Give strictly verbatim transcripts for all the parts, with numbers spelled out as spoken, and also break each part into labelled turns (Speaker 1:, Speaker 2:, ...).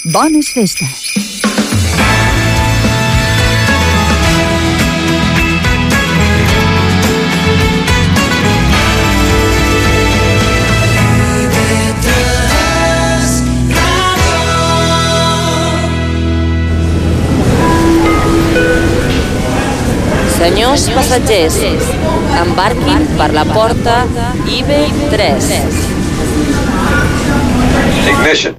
Speaker 1: Bones festes.
Speaker 2: Senyors passatgers, embarquin per la porta I B tres.
Speaker 3: Ignition.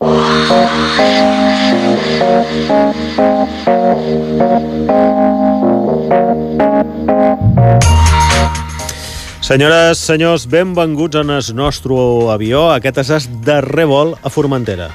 Speaker 4: Senyores, senyors, benvinguts en el nostre avió. Aquest és el darrer vol a Formentera.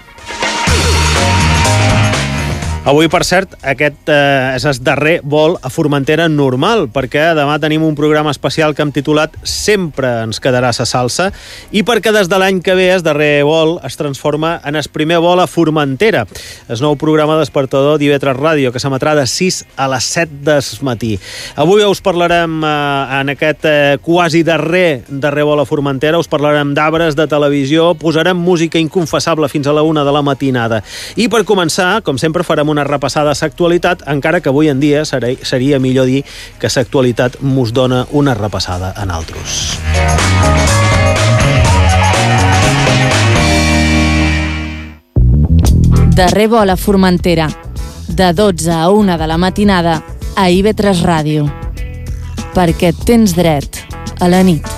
Speaker 4: Avui, per cert, aquest eh, és el darrer vol a Formentera normal, perquè demà tenim un programa especial que hem titulat Sempre ens quedarà sa salsa, i perquè des de l'any que ve el darrer vol es transforma en el primer vol a Formentera, el nou programa despertador d'I V tres Ràdio, que s'emetrà de sis a les set del matí. Avui us parlarem eh, en aquest eh, quasi darrer darrer vol a Formentera, us parlarem d'arbres, de televisió, posarem música inconfessable fins a la una de la matinada. I per començar, com sempre, farem una repassada a l'actualitat, encara que avui en dia seria, seria millor dir que l'actualitat mos dona una repassada a naltros.
Speaker 1: Darrer vol a Formentera, de dotze a una de la matinada, a I V tres Ràdio. Perquè tens dret a la nit.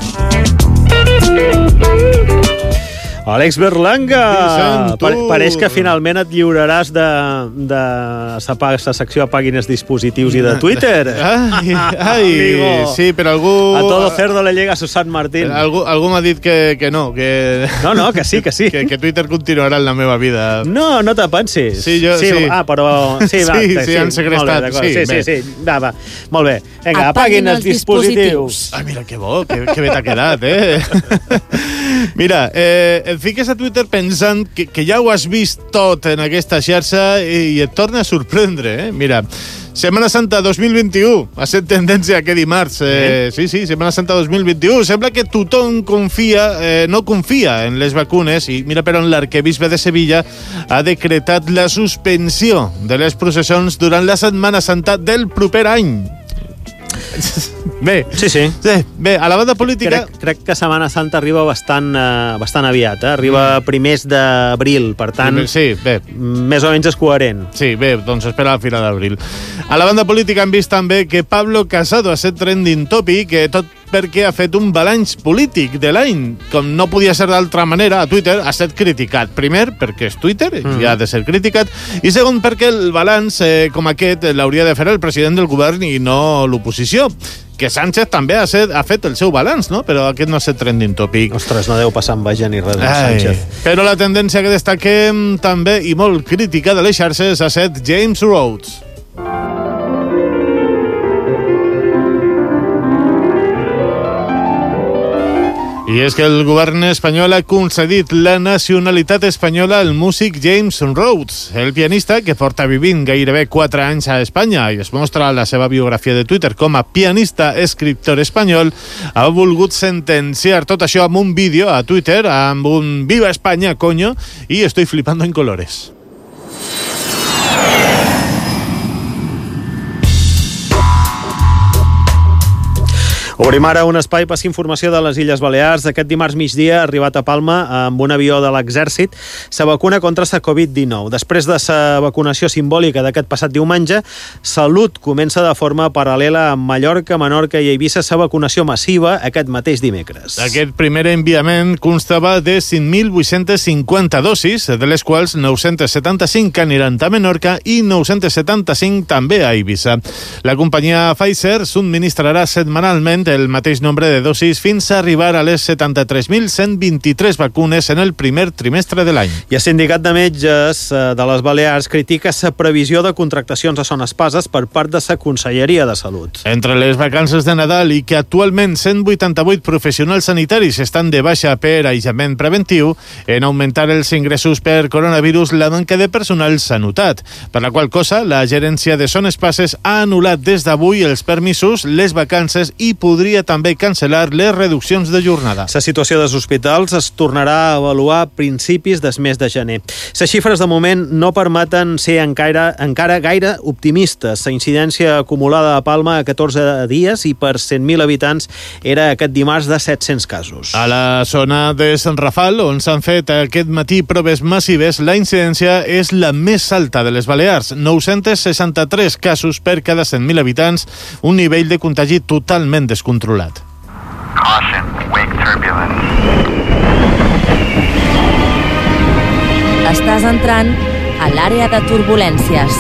Speaker 4: Àlex Berlanga, pa pareix que finalment et lliuraràs de, de la secció Apaguin els dispositius i de Twitter.
Speaker 5: Ai, ai sí, però algú...
Speaker 4: A todo cerdo le llega a su San Martín.
Speaker 5: Algú, algú m'ha dit que, que no, que...
Speaker 4: No, no, que sí, que sí.
Speaker 5: Que, que Twitter continuarà en la meva vida.
Speaker 4: No, no te pensis.
Speaker 5: Sí, jo, sí. sí.
Speaker 4: Ah, però... Sí, va,
Speaker 5: sí,
Speaker 4: sí,
Speaker 5: sí, han segrestat.
Speaker 4: Molt bé, sí, sí, sí, sí. Va, va. Molt bé. Vinga, apaguin, apaguin els dispositius. dispositius.
Speaker 5: Ai, mira, que bo, que, que bé t'ha quedat, eh? Mira, eh, et fiques a Twitter pensant que, que ja ho has vist tot en aquesta xarxa i, i et torna a sorprendre, eh? Mira, Setmana Santa dos mil vint-i-u, ha set tendència aquest dimarts. Eh, sí, sí, Setmana Santa dos mil vint-i-u. Sembla que tothom confia, eh, no confia en les vacunes i mira per on l'arquebisbe de Sevilla ha decretat la suspensió de les processons durant la Setmana Santa del proper any. Bé,
Speaker 4: sí, sí.
Speaker 5: sí, bé, a la banda política...
Speaker 4: Crec, crec que Setmana Santa arriba bastant, eh, bastant aviat, eh? Arriba mm. primers d'abril, per tant,
Speaker 5: sí, bé.
Speaker 4: més o menys és coherent.
Speaker 5: Sí, bé, doncs espera al final d'abril. A la banda política hem vist també que Pablo Casado ha set trending topic, que tot perquè ha fet un balanç polític de l'any. Com no podia ser d'altra manera, a Twitter ha estat criticat. Primer, perquè és Twitter, mm. i ha de ser criticat, i segon, perquè el balanç eh, com aquest l'hauria de fer el president del govern i no l'oposició. Que Sánchez també ha, set, ha fet el seu balanç, no? Però aquest no ha estat trending topic.
Speaker 4: Ostres, no deu passar amb vaja ni res de Sánchez.
Speaker 5: Però la tendència que destaquem també, i molt crítica de les xarxes, ha set James Rhodes. I és que el govern espanyol ha concedit la nacionalitat espanyola al músic James Rhodes, el pianista que porta vivint gairebé quatre anys a Espanya i es mostra a la seva biografia de Twitter com a pianista escriptor espanyol, ha volgut sentenciar tot això amb un vídeo a Twitter amb un Viva España, coño, y estoy flipando en colores.
Speaker 4: Obrim ara un espai per informació de les Illes Balears. Aquest dimarts migdia ha arribat a Palma amb un avió de l'exèrcit la vacuna contra la covid dinou. Després de la vacunació simbòlica d'aquest passat diumenge, Salut comença de forma paral·lela amb Mallorca, Menorca i Eivissa la vacunació massiva aquest mateix dimecres.
Speaker 5: Aquest primer enviament constava de cinc mil vuit-cents cinquanta dosis, de les quals nou-cents setanta-cinc aniran a Menorca i nou-cents setanta-cinc també a Eivissa. La companyia Pfizer subministrarà setmanalment el mateix nombre de dosis fins a arribar a les setanta-tres mil cent vint-i-tres vacunes en el primer trimestre de l'any.
Speaker 4: I el Sindicat de Metges de les Balears critica la previsió de contractacions a Son Espases per part de la Conselleria de Salut.
Speaker 5: Entre les vacances de Nadal i que actualment cent vuitanta-vuit professionals sanitaris estan de baixa per aïllament preventiu, en augmentar els ingressos per coronavirus, la manca de personal s'ha notat. Per la qual cosa, la gerència de Son Espases ha anul·lat des d'avui els permisos, les vacances i poder podria també cancel·lar les reduccions de jornada.
Speaker 4: La situació dels hospitals es tornarà a avaluar a principis del mes de gener. Les xifres de moment no permeten ser encara, encara gaire optimistes. La incidència acumulada a Palma a catorze dies i per cent mil habitants era aquest dimarts de set-cents casos.
Speaker 5: A la zona de Sant Rafal, on s'han fet aquest matí proves massives, la incidència és la més alta de les Balears, nou-cents seixanta-tres casos per cada cent mil habitants, un nivell de contagi totalment descontrolat.
Speaker 3: Caution, wake turbulence.
Speaker 1: Estàs entrant a l'àrea de turbulències.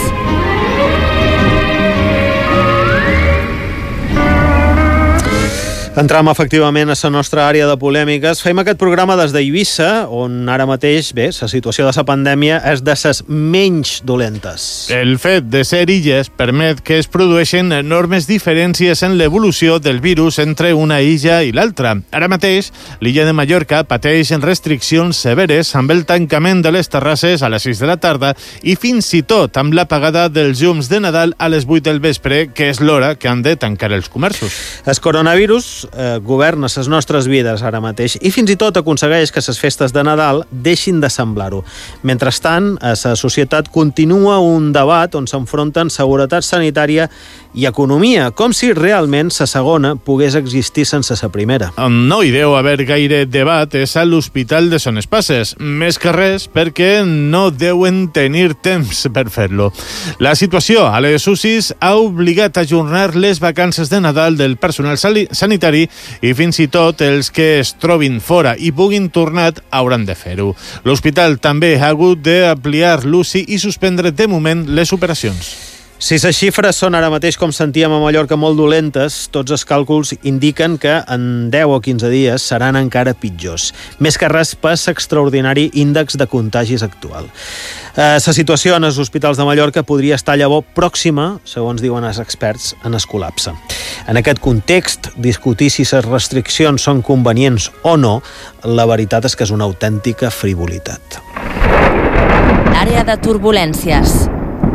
Speaker 4: Entram efectivament a la nostra àrea de polèmiques. Fem aquest programa des d'Eivissa, on ara mateix, bé, la situació de la pandèmia és de les menys dolentes.
Speaker 5: El fet de ser illes permet que es produeixin enormes diferències en l'evolució del virus entre una illa i l'altra. Ara mateix, l'illa de Mallorca pateix restriccions severes amb el tancament de les terrasses a les sis de la tarda i fins i tot amb l'apagada dels llums de Nadal a les vuit del vespre, que és l'hora que han de tancar els comerços.
Speaker 4: El coronavirus eh, governa les nostres vides ara mateix i fins i tot aconsegueix que les festes de Nadal deixin de semblar-ho. Mentrestant, a la societat continua un debat on s'enfronten seguretat sanitària i economia, com si realment la segona pogués existir sense la primera.
Speaker 5: On no hi deu haver gaire debat és a l'Hospital de Son Espases, més que res perquè no deuen tenir temps per fer-lo. La situació a les U C Is ha obligat a ajornar les vacances de Nadal del personal sanitari i fins i tot els que es trobin fora i puguin tornar hauran de fer-ho. L'hospital també ha hagut d'ampliar l'U C I i suspendre de moment les operacions.
Speaker 4: Si les xifres són ara mateix, com sentíem a Mallorca, molt dolentes, tots els càlculs indiquen que en deu o quinze dies seran encara pitjors. Més que res per l'extraordinari índex de contagis actual. Eh, la situació en els hospitals de Mallorca podria estar llavors pròxima, segons diuen els experts, en el col·lapse. En aquest context, discutir si les restriccions són convenients o no, la veritat és que és una autèntica frivolitat.
Speaker 1: Àrea de turbulències.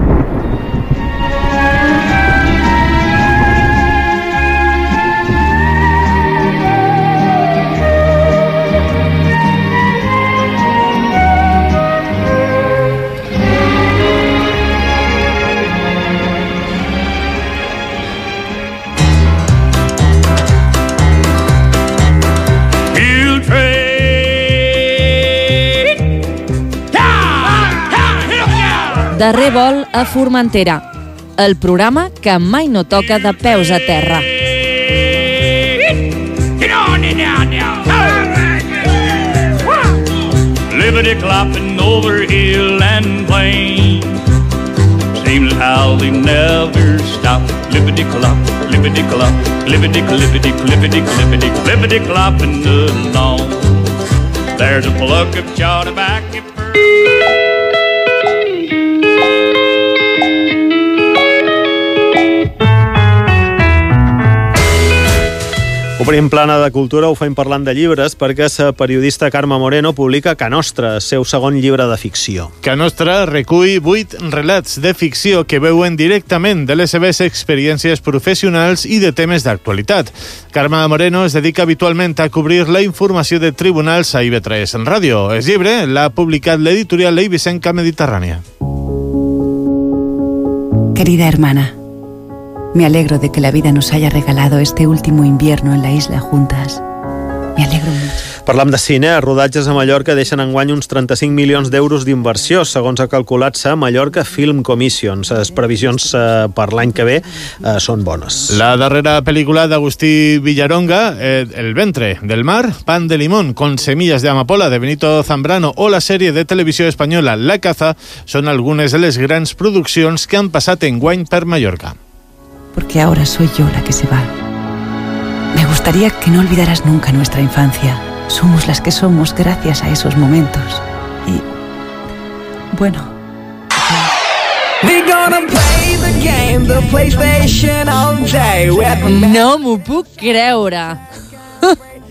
Speaker 1: Darrer vol a Formentera, el programa que mai no toca de peus a terra.
Speaker 6: Libbity-clopping over hill and plain, seems how they never stop. Libbity-clop, libbity-clop, libbity-clippity-clippity-clippity, libbity-clopping along. There's a plug of chaw tobacco.
Speaker 4: Obrim plana de cultura, ho fem parlant de llibres, perquè la periodista Carme Moreno publica Ca Nostra, el seu segon llibre de ficció.
Speaker 5: Ca Nostra recull vuit relats de ficció que veuen directament de les seves experiències professionals i de temes d'actualitat. Carme Moreno es dedica habitualment a cobrir la informació de tribunals a I V tres en ràdio. El llibre l'ha publicat l'editorial Eivissenca Mediterrània.
Speaker 7: Querida hermana, me alegro de que la vida nos haya regalado este último invierno en la isla juntas. Me alegro mucho.
Speaker 4: Parlam de cine. Els rodatges a Mallorca deixen enguany uns trenta-cinc milions d'euros d'inversió, segons ha calculat la Mallorca Film Commission. Les previsions eh, per l'any que ve eh, són bones.
Speaker 5: La darrera pel·lícula d'Agustí Villaronga, eh, El ventre del mar, Pan de limón con semillas de amapola, de Benito Zambrano, o la sèrie de televisió espanyola La caza, són algunes de les grans produccions que han passat enguany per Mallorca.
Speaker 7: Porque ahora soy yo la que se va. Me gustaría que no olvidaras nunca nuestra infancia. Somos las que somos gracias a esos momentos. Y... bueno...
Speaker 1: No m'ho puc creure.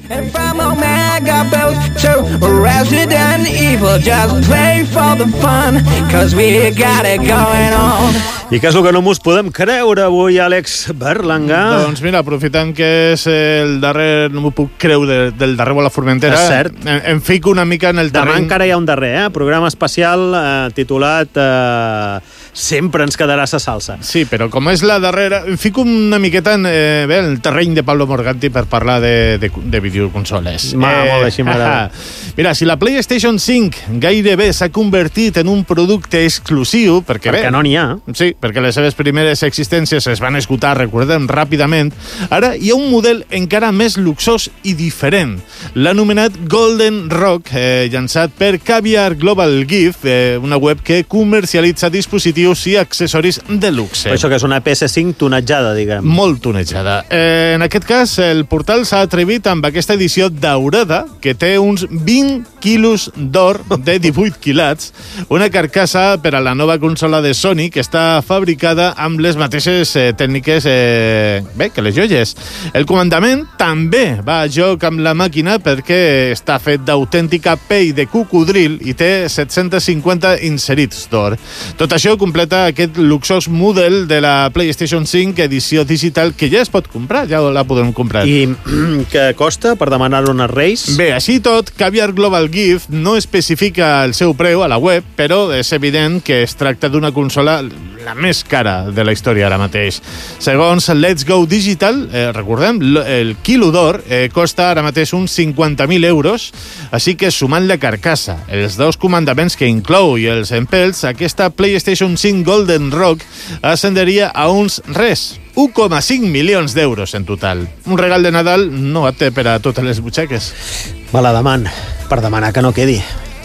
Speaker 8: And from Omega Boost to Resident Evil, just play for the fun, cause we got it going on.
Speaker 4: I què és el que no mos podem creure avui, Àlex Berlanga?
Speaker 5: Doncs mira, aprofitant que és el darrer, no m'ho puc creure, del darrer Vol a Formentera,
Speaker 4: és cert.
Speaker 5: Em, em fico una mica en el terreny...
Speaker 4: Demà encara hi ha un darrer, eh? Programa especial eh, titulat eh, Sempre ens quedarà sa salsa.
Speaker 5: Sí, però com és la darrera... Em fico una miqueta en eh, bé, el terreny de Pablo Morganti per parlar de, de, de videoconsoles.
Speaker 4: Ma, eh, molt així m'agrada.
Speaker 5: Mira, si la PlayStation cinc gairebé s'ha convertit en un producte exclusiu, perquè,
Speaker 4: perquè
Speaker 5: bé,
Speaker 4: no n'hi ha.
Speaker 5: Sí, perquè les seves primeres existències es van esgotar, recordem, ràpidament. Ara hi ha un model encara més luxós i diferent, l'anomenat Golden Rock, eh, llançat per Caviar Global Gift, eh, una web que comercialitza dispositius i accessoris de luxe.
Speaker 4: Això que és una P S cinc tonejada, diguem.
Speaker 5: Molt tonejada. Eh, en aquest cas, el portal s'ha atrevit amb aquesta edició daurada, que té uns vint quilos d'or de divuit quilats, una carcassa per a la nova consola de Sony, que està fabricada amb les mateixes eh, tècniques eh, bé, que les joies. El comandament també va a joc amb la màquina perquè està fet d'autèntica pell de cocodril i té set-cents cinquanta inserits d'or. Tot això completa aquest luxós model de la PlayStation cinc edició digital que ja es pot comprar, ja la podem comprar.
Speaker 4: I què costa per demanar-ho als Reis?
Speaker 5: Bé, així tot, Caviar Global Gift no especifica el seu preu a la web, però és evident que es tracta d'una consola la més cara de la història ara mateix. Segons Let's Go Digital, eh, recordem, el quilo d'or eh, costa ara mateix uns cinquanta mil euros, així que sumant la carcassa, els dos comandaments que inclou i els empelts, aquesta PlayStation cinc Golden Rock ascenderia a uns res, un coma cinc milions d'euros en total. Un regal de Nadal no apte per a totes les butxaques.
Speaker 4: Me la deman, per demanar que no quedi.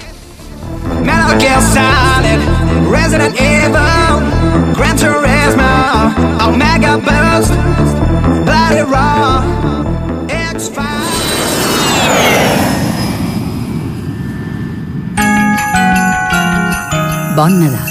Speaker 8: Metal Gear Solid, Resident Evil, Gran Turismo, Omega Boost, Bloody Raw, X-Files.
Speaker 7: Bon Nadal.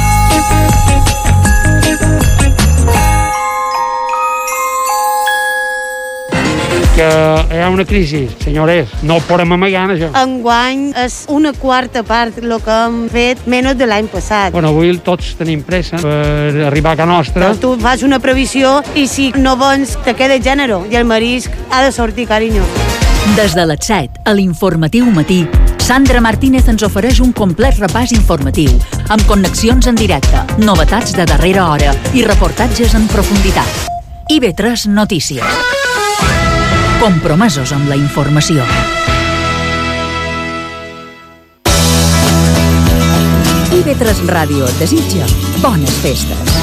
Speaker 9: Que hi ha una crisi, senyores, no podem amagar això.
Speaker 10: Enguany és una quarta part el que hem fet menys de l'any passat.
Speaker 9: Bueno, avui tots tenim pressa per arribar a casa nostra.
Speaker 10: Però tu fas una previsió i si no vens te queda gènere i el marisc ha de sortir, carinyo.
Speaker 11: Des de les set, a l'informatiu matí, Sandra Martínez ens ofereix un complet repàs informatiu, amb connexions en directe, novetats de darrera hora i reportatges en profunditat. I B tres Notícies. Compromesos amb la informació. I B tres Ràdio et desitja bones festes.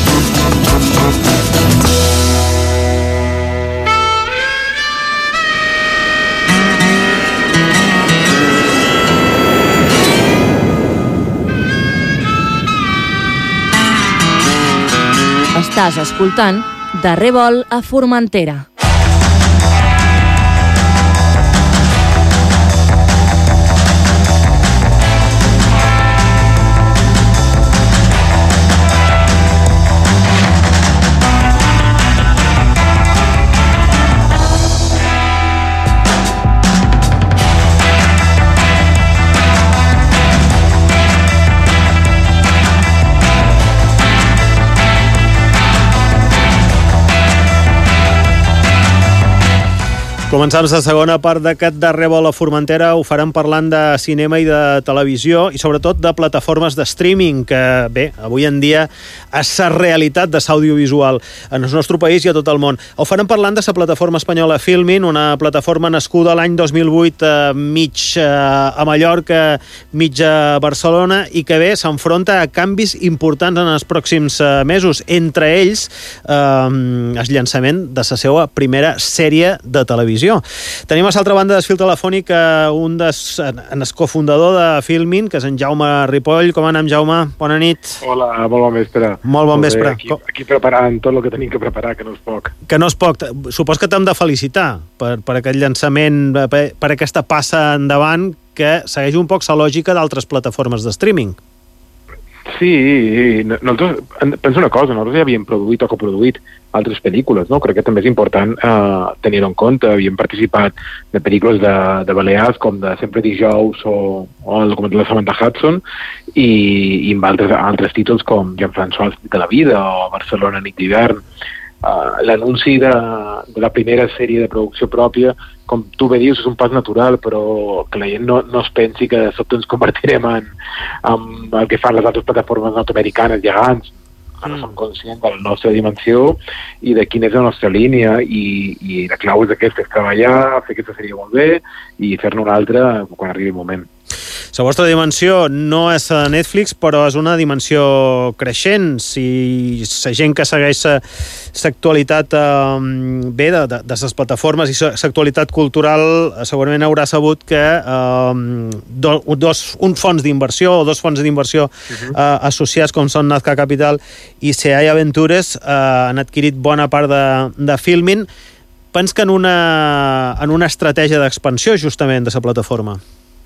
Speaker 1: Estàs escoltant Darrer Vol a Formentera.
Speaker 4: Començam la segona part d'aquest darrer Vol a Formentera. Ho farem parlant de cinema i de televisió i sobretot de plataformes de streaming que, bé, avui en dia és la realitat de l'audiovisual en el nostre país i a tot el món. Ho farem parlant de la plataforma espanyola Filmin, una plataforma nascuda l'any dos mil vuit eh, mig eh, a Mallorca, mig a Barcelona i que, bé, s'enfronta a canvis importants en els pròxims eh, mesos. Entre ells, eh, el llançament de la seva primera sèrie de televisió. Tenim a l'altra banda del fil telefònic un des, en el cofundador de Filmin, que és en Jaume Ripoll. Com anem, Jaume? Bona nit.
Speaker 12: Hola, molt bon vespre.
Speaker 4: Molt bon vespre.
Speaker 12: Aquí, aquí preparant tot el que tenim que preparar, que no és poc.
Speaker 4: Que no és poc. Supos que t'hem de felicitar per, per aquest llançament, per, per aquesta passa endavant que segueix un poc la lògica d'altres plataformes de streaming.
Speaker 12: Sí, nosaltres, penso una cosa, nosaltres ja havíem produït o coproduït altres pel·lícules, no? Crec que també és important eh, tenir-ho en compte. Havíem participat de pel·lícules de, de Balears, com de Sempre dijous o, o el documental de Samantha Hudson, i, i amb altres, altres títols com Jean-François de la vida o Barcelona nit d'hivern. Uh, l'anunci de, de la primera sèrie de producció pròpia, com tu bé dius, és un pas natural, però que la gent no, no es pensi que de sobte ens convertirem en, en el que fan les altres plataformes nord-americanes gegants. Mm. No som conscients de la nostra dimensió i de quina és la nostra línia, i, i la clau és aquesta, és treballar, fer aquesta sèrie molt bé i fer-ne una altra quan arribi el moment.
Speaker 4: La vostra dimensió no és a Netflix, però és una dimensió creixent. Si la gent que segueix l'actualitat eh, bé de, de, de les plataformes i l'actualitat cultural segurament haurà sabut que eh, do, dos, un fons d'inversió o dos fons d'inversió uh-huh. eh, associats com són Nazca Capital i C I A Ventures eh, han adquirit bona part de, de Filmin. Pens que en una, en una estratègia d'expansió justament de la plataforma?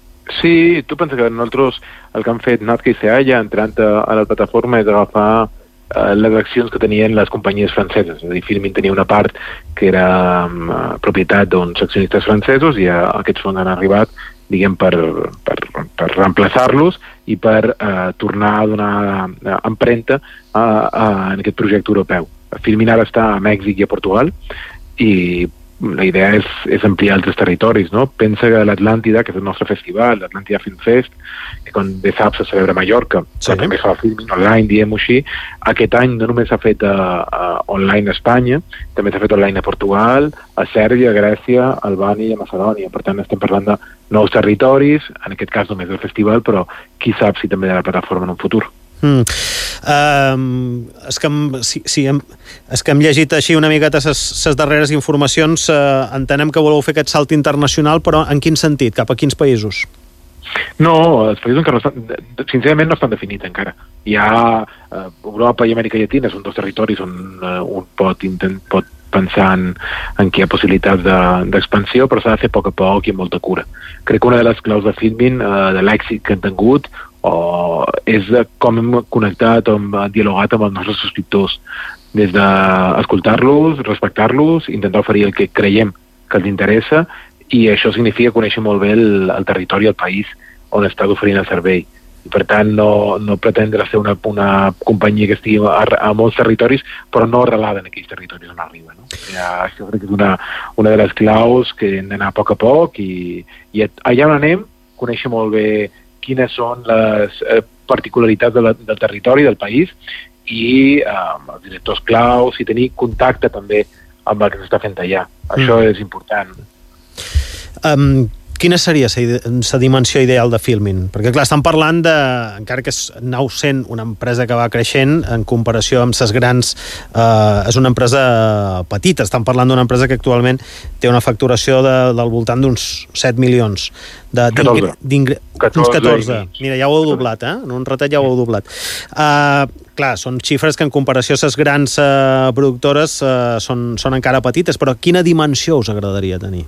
Speaker 12: Sí, tu penses que nosaltres el que han fet Nazca i C I A entrant a, a la plataforma és agafar eh, les accions que tenien les companyies franceses. És a dir, Filmin tenia una part que era um, propietat d'uns accionistes francesos i uh, aquests fons han arribat, diguem, per, per, per reemplaçar-los i per uh, tornar a donar uh, empremta uh, uh, en aquest projecte europeu. Filmin ara està a Mèxic i a Portugal i la idea és, és ampliar altres territoris, no? Pensa que l'Atlàntida, que és el nostre festival, l'Atlàntida Film Fest, que com bé saps se celebra a Mallorca, sí. Però també fa Filmin online, diem-ho així, aquest any no només s'ha fet uh, uh, online a Espanya, també s'ha fet online a Portugal, a Sèrbia, a Grècia, a Albània i a Macedònia. Per tant, estem parlant de nous territoris, en aquest cas només del festival, però qui sap si també de la plataforma en un futur.
Speaker 4: Mm. Uh, és, que hem, si, si hem, és que hem llegit així una miqueta les darreres informacions, uh, entenem que voleu fer aquest salt internacional, però en quin sentit? Cap a quins països?
Speaker 12: No, els països encara no estan, sincerament no estan definits encara. Hi ha uh, Europa i Amèrica Llatina, són dos territoris on uh, un pot, intent, pot pensar en, en què hi ha possibilitats d'expansió, de, però s'ha de fer a poc a poc i amb molta cura. Crec que una de les claus de Filmin, uh, de l'èxit que han tingut, o és de com hem connectat o hem dialogat amb els nostres subscriptors, des d'escoltar-los, respectar-los, intentar oferir el que creiem que els interessa, i això significa conèixer molt bé el, el territori, el país on estàs oferint el servei. I per tant no, no pretendre ser una, una companyia que estigui a, a molts territoris, però no arrelada en aquells territoris on arriba, no? Ja, això crec que és una, una de les claus que hem d'anar a poc a poc, i, i allà on anem, conèixer molt bé quines són les eh, particularitats de la, del territori, del país, i eh, els directors claus, i tenir contacte també amb el que s'està fent allà. Això mm. és important.
Speaker 4: Um, quina seria la dimensió ideal de Filmin? Perquè, clar, estan parlant de, encara que és nou sent una empresa que va creixent, en comparació amb les grans, eh, és una empresa petita. Estan parlant d'una empresa que actualment té una facturació de, del voltant d'uns set milions. De,
Speaker 12: catorze.
Speaker 4: Uns catorze. Mira, ja ho heu doblat, eh? En un ratet ja ho heu doblat. Uh, clar, són xifres que en comparació a les grans uh, productores uh, són, són encara petites, però quina dimensió us agradaria tenir?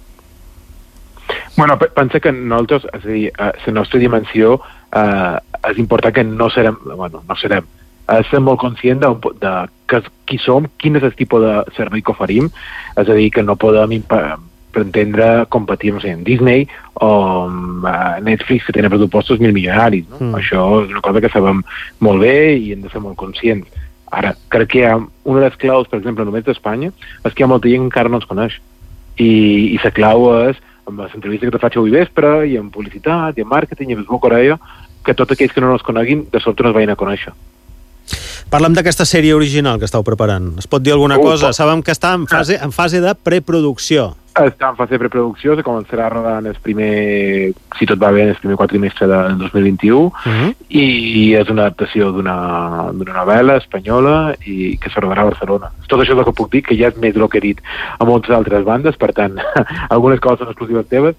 Speaker 12: Bueno, pensa que nosaltres, és a dir, la nostra dimensió eh, és important que no serem, bueno, no serem, estem molt conscient de, de que, qui som, quin és el tipus de servei que oferim, és a dir, que no podem pretendre competir, no sé, en Disney o amb Netflix, que tenen pressupostos mil milionaris, no? Mm. Això és una cosa que sabem molt bé i hem de ser molt conscients. Ara, crec que hi ha una de les claus, per exemple, només d'Espanya, és que hi ha molta gent que encara no ens coneix. I, i la clau és amb les entrevistes que te faig avui vespre, i en publicitat, i en màrqueting, i en Facebook Corea, que tots aquells que no ens coneguin, de sobte nos vagin a conèixer.
Speaker 4: Parlem d'aquesta sèrie original que esteu preparant. Es pot dir alguna uh, cosa? Pot... Sabem que està en fase, en fase de preproducció.
Speaker 12: Està en fase de preproducció, se començarà a rodar en el primer, si tot va bé, en el primer quatrimestre del dos mil vint-i-u, uh-huh. i és una adaptació d'una novel·la espanyola i que se rodarà a Barcelona. Tot això és el que puc dir, que ja és més del que he dit a moltes altres bandes, per tant, algunes coses són exclusives teves,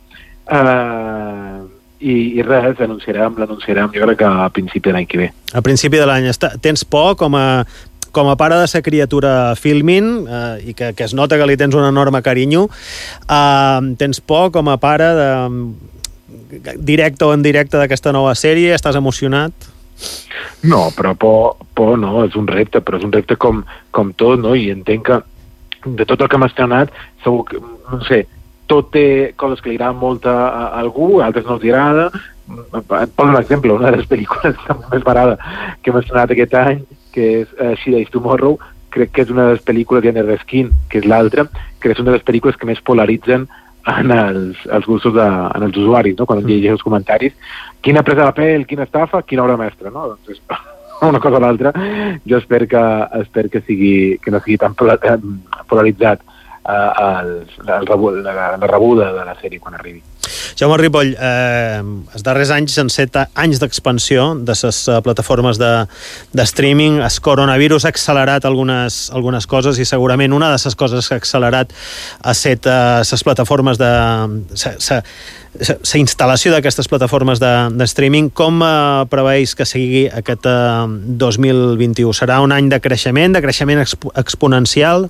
Speaker 12: uh, i, i res, l'anunciarem, l'anunciarem, jo crec que a principi de l'any que ve.
Speaker 4: A principi de l'any. Tens por com a... com a pare de sa criatura Filmin, eh, i que, que es nota que li tens un enorme carinyo, eh, tens por com a pare de directe o indirecte d'aquesta nova sèrie? Estàs emocionat?
Speaker 12: No, però por, por no, és un repte, però és un repte com, com tot, no? I entenc que de tot el que m'ha estrenat, segur que, no sé, tot té coses que li agraden molt a, a algú, a altres no els agrada. Et poso un exemple, una de les pel·lícules més barada que m'ha estrenat aquest any, que és uh, She Dies Tomorrow, crec que és una de les pel·lícules, i Anne Skin, que és l'altra, que és una de les pel·lícules que més polaritzen en els, els gustos de, en els usuaris, no? Quan mm. llegeixes els comentaris, quina presa de pèl, quina estafa, quina obra mestra, no? Doncs una cosa o l'altra, jo espero que, espero que, sigui, que no sigui tan polaritzat eh, el, el rebu, la, la rebuda de la sèrie quan arribi.
Speaker 4: Jaume Ripoll, eh, els darrers anys han set anys d'expansió de les plataformes de, de streaming. El coronavirus ha accelerat algunes, algunes coses, i segurament una de les coses que ha accelerat ha set les eh, plataformes de... la instal·lació d'aquestes plataformes de, de streaming. Com eh, preveus que sigui aquest eh, dos mil vint-i-u? Serà un any de creixement, de creixement exp exponencial?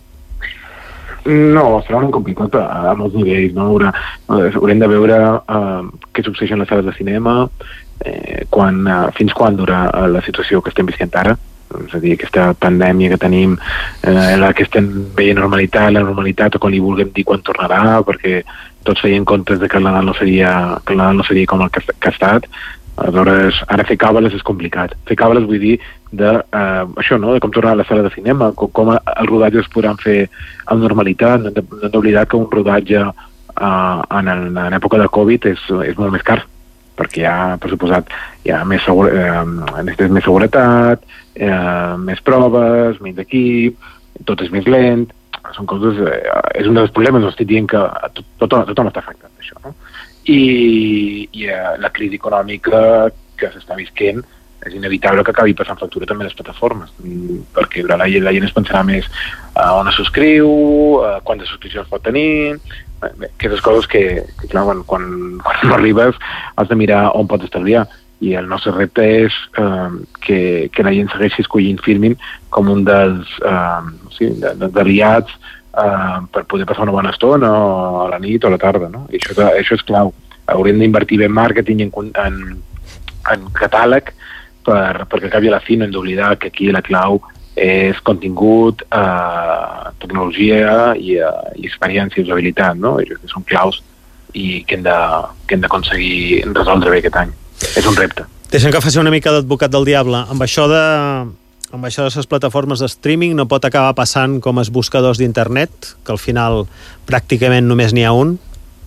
Speaker 12: No, serà un any complicat a, a molts nivells, no? Haurà, haurem de veure uh, què succeeix en les sales de cinema, eh, quan, uh, fins quan dura uh, la situació que estem visquent ara, és a dir, aquesta pandèmia que tenim, eh, la que estem veient normalitat, la normalitat, o quan li vulguem dir quan tornarà, perquè tots feien comptes de que el Nadal no seria, que el Nadal no seria com el que, que ha estat. Aleshores, ara fer càbales és complicat. Fer càbales vull dir de, eh, això, no?, de com tornar a la sala de cinema, com, com els rodatges es podran fer amb normalitat. No hem d'oblidar que un rodatge eh, en, el, en època de Covid és, és molt més car, perquè hi ha, per suposat, hi ha més, segure, eh, necessites més seguretat, eh, més proves, menys equip, tot és més lent. Són coses, eh, és un dels problemes, no estic dient que tot, tothom, tothom està afectat d'això, no? i, i uh, la crisi econòmica que s'està visquent és inevitable que acabi passant factura també a les plataformes, mm, perquè la, la gent es pensarà més uh, on es subscriu, uh, quantes subscripcions pot tenir, uh, aquestes coses que, que clar, quan, quan, quan no arribes has de mirar on pots estalviar, i el nostre repte és uh, que, que la gent segueixi escollint Filmin com un dels, uh, sí, de, de, de aliats Uh, per poder passar una bona estona a la nit o a la tarda, no? I això, això és clau. Haurem d'invertir bé en màrqueting, en, en, en catàleg, per, perquè acabi a la fi no hem d'oblidar que aquí la clau és contingut, uh, tecnologia i, uh, i experiència i usabilitat, no? I que són claus i que hem de, que hem d'aconseguir resoldre bé aquest any. És un repte.
Speaker 4: Deixa'm que faci una mica d'advocat del diable. Amb això de... amb això de les plataformes de streaming no pot acabar passant com els buscadors d'internet, que al final pràcticament només n'hi ha un?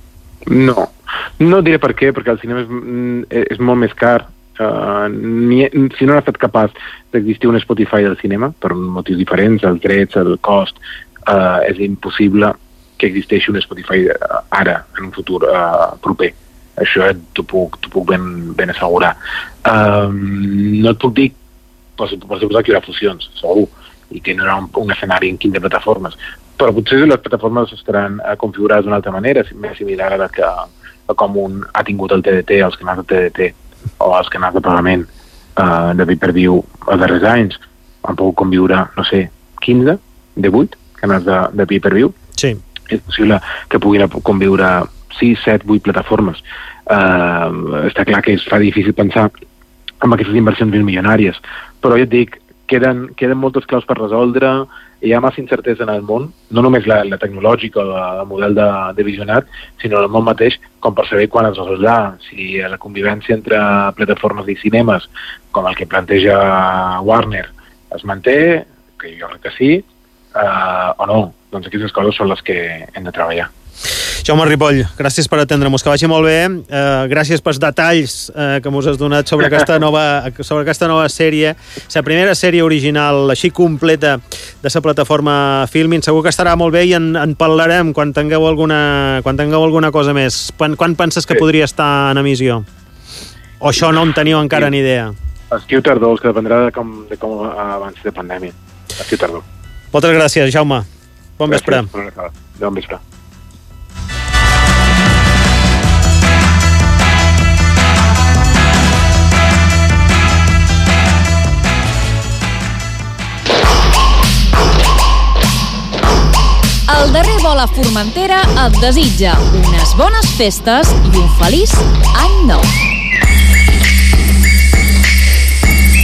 Speaker 12: No, no diré per què, perquè el cinema és, és molt més car. Uh, ni, si no ha estat capaç d'existir un Spotify del cinema, per motius diferents, els drets, el cost, uh, és impossible que existeixi un Spotify ara, en un futur uh, proper. Això t'ho puc, t'ho puc ben, ben assegurar. Uh, no et puc dir per suposar que hi haurà fusions, segur, i que no hi haurà un, un escenari en quinze plataformes. Però potser les plataformes estaran configurades d'una altra manera, més similar a la que a com un ha tingut el T D T, els canals de T D T, o els canals de pagament uh, de pay-per-view els darrers anys. Han pogut conviure, no sé, quinze, de vuit canals de, de pay-per-view.
Speaker 4: Sí.
Speaker 12: És possible que puguin conviure sis, set, vuit plataformes. Uh, està clar que es fa difícil pensar amb aquestes inversions milionàries, però jo et dic, queden, queden moltes claus per resoldre, hi ha massa incertesa en el món, no només la, la tecnològica, el model de, de visionat, sinó el món mateix, com per saber quan es resoldrà, si la convivència entre plataformes i cinemes, com el que planteja Warner, es manté, que jo crec que sí, eh, o no. Doncs aquestes coses són les que hem de treballar.
Speaker 4: Jaume Ripoll, gràcies per atendre-nos, que vagi molt bé. Eh, gràcies pels detalls eh, que mos has donat sobre aquesta nova, sobre aquesta nova sèrie, la primera sèrie original així completa de la plataforma Filmin. Segur que estarà molt bé i en, en parlarem quan tingueu alguna, quan tingueu alguna cosa més. Quan, quan penses que sí. podria estar en emissió? O això no en teniu encara sí. ni idea?
Speaker 12: Estiu tardor, que dependrà de com, de com abans de pandèmia. Estiu tardor.
Speaker 4: Moltes gràcies, Jaume. Bon vespre.
Speaker 12: Bon vespre.
Speaker 11: El darrer vol a Formentera et desitja unes bones festes i un feliç any nou.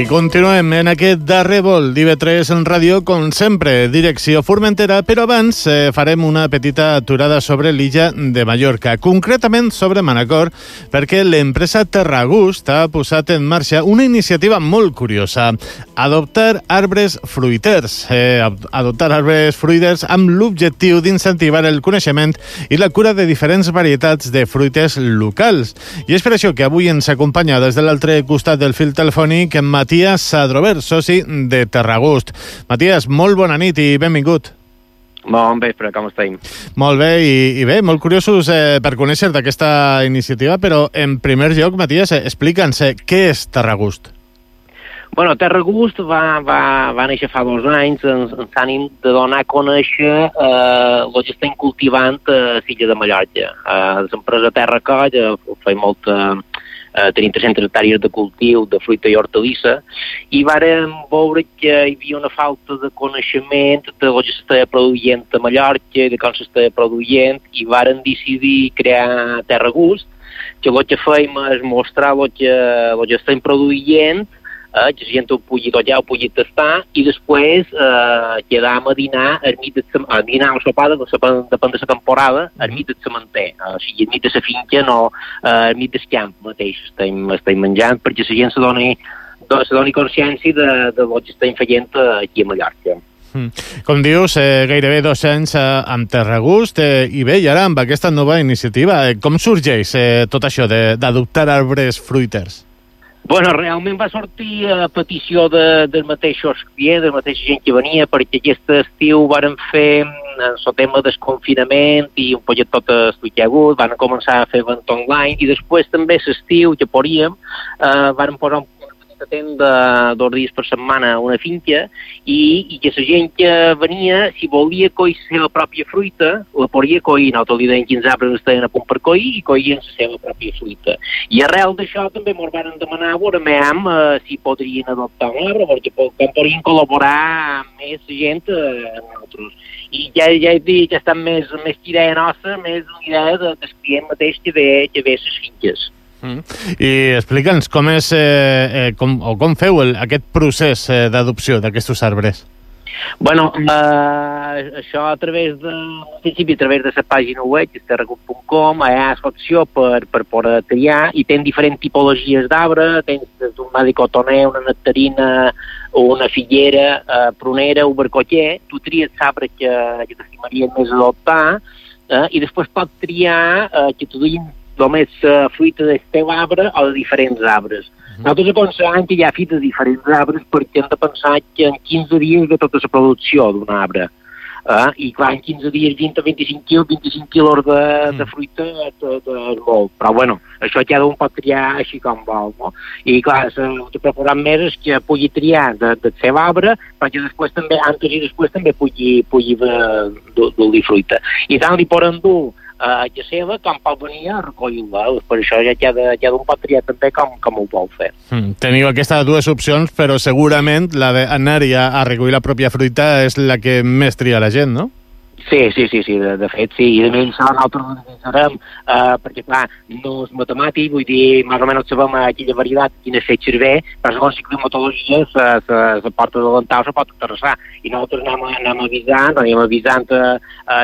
Speaker 5: I continuem en aquest darrer vol d'I V tres en ràdio, com sempre, direcció Formentera, però abans eh, farem una petita aturada sobre l'illa de Mallorca, concretament sobre Manacor, perquè l'empresa Terragust ha posat en marxa una iniciativa molt curiosa, adoptar arbres fruiters. Eh, adoptar arbres fruiters amb l'objectiu d'incentivar el coneixement i la cura de diferents varietats de fruites locals. I és per això que avui ens acompanya des de l'altre costat del fil telefònic Matías Sadrover, soci de Terragust. Matías, molt bona nit i benvingut.
Speaker 13: Bon vespre, com estem?
Speaker 5: Molt bé, i, i bé, molt curiosos eh, per conèixer d'aquesta iniciativa, però en primer lloc, Matías, eh, explica'ns eh, què és Terragust.
Speaker 13: Bueno, Terragust va, va, va néixer fa dos anys amb, amb l'ànim de donar a conèixer eh, el que estem cultivant a l'illa de Mallorca. Eh, l'empresa Terracoll eh, feia molta... Uh, tenim tres-centes hectàrees de cultiu de fruita i hortalissa, i vàrem veure que hi havia una falta de coneixement de què s'estava produint a Mallorca, de com s'estava produint, i vàrem decidir crear Terragust, que el que fèiem és mostrar el que, el que estem produint, eh, que la gent ho pugui tocar, ho pugui tastar, i després eh, quedàvem a dinar al mig de, a dinar o sopar, depèn de la temporada, al mig del cementer. O sigui, al mig de la finca, no eh, al mig del camp mateix estem, estem menjant, perquè la gent se doni, se doni consciència de, de lo que estem fent aquí a Mallorca.
Speaker 5: Com dius, eh, gairebé dos anys eh, amb Terragust, eh, i bé, i ara amb aquesta nova iniciativa, eh, com sorgeix eh, tot això d'adoptar arbres fruiters?
Speaker 13: Bueno, realment va sortir a petició de, dels mateixos clients, de la mateixa gent que venia, perquè aquest estiu varen fer el tema del confinament i un poc tot estudiagut, van començar a fer venda online, i després també l'estiu que podíem, eh, van posar un tenda dos dies per setmana a una finca, i, i que la gent que venia, si volia coir la seva pròpia fruita, la podia coir. Nosaltres li deien quins arbres estaven a punt per coir, i coien la seva pròpia fruita. I arrel d'això també ens van demanar a veure eh, si podrien adoptar un arbre, perquè com podrien col·laborar amb més gent eh, nosaltres. I ja, ja he dit que està més, més que idea nostra, més una idea de, del client mateix que ve, que ve a les finques.
Speaker 5: Mm. I explica'ns com és eh, eh, com, o com feu el, aquest procés eh, d'adopció d'aquests arbres.
Speaker 13: Bueno, eh, això a través de, en principi a través de la pàgina web, que és terragust punt com, hi ha l'opció per, per poder triar, i tens diferents tipologies d'arbre, tens un medicotoner, una nectarina, una figuera, eh, prunera, un barcoller. Tu tries l'arbre que, que t'estimaria més adoptar, eh, i després pots triar eh, que t'ho duguin només uh, fruita del teu arbre o de diferents arbres. Uh-huh. Nosaltres aconsellem que hi ha fruita de diferents arbres perquè hem de pensar que en quinze dies ve tota la producció d'un arbre. Uh, I clar, en quinze dies vint a vint-i-cinc quilos, vint-i-cinc quilos de, uh-huh. de fruita és molt. Però bueno, això cada un pot triar així com vol, no? I clar, el que preparem més és que pugui triar de, del seu arbre, perquè després també, antes i després també pugui, pugui dur-li fruita. I tant li poden dur a la seva, com pot venir a recollir-la. Per això ja cada, cada un pot triar també com, com ho vol fer.
Speaker 5: Mm, teniu aquestes dues opcions, però segurament la d'anar-hi a, a recollir la pròpia fruita és la que més tria la gent, no?
Speaker 13: Sí, sí, sí, sí, de, de fet, sí. I de més, nosaltres ho utilitzarem, eh, perquè, clar, no és matemàtic, vull dir, més o menys sabem aquella varietat, quina és fer bé, però segons la climatologia se, se, se pot adelantar o se pot terrassar. I nosaltres anem, anem avisant, anem avisant a, a,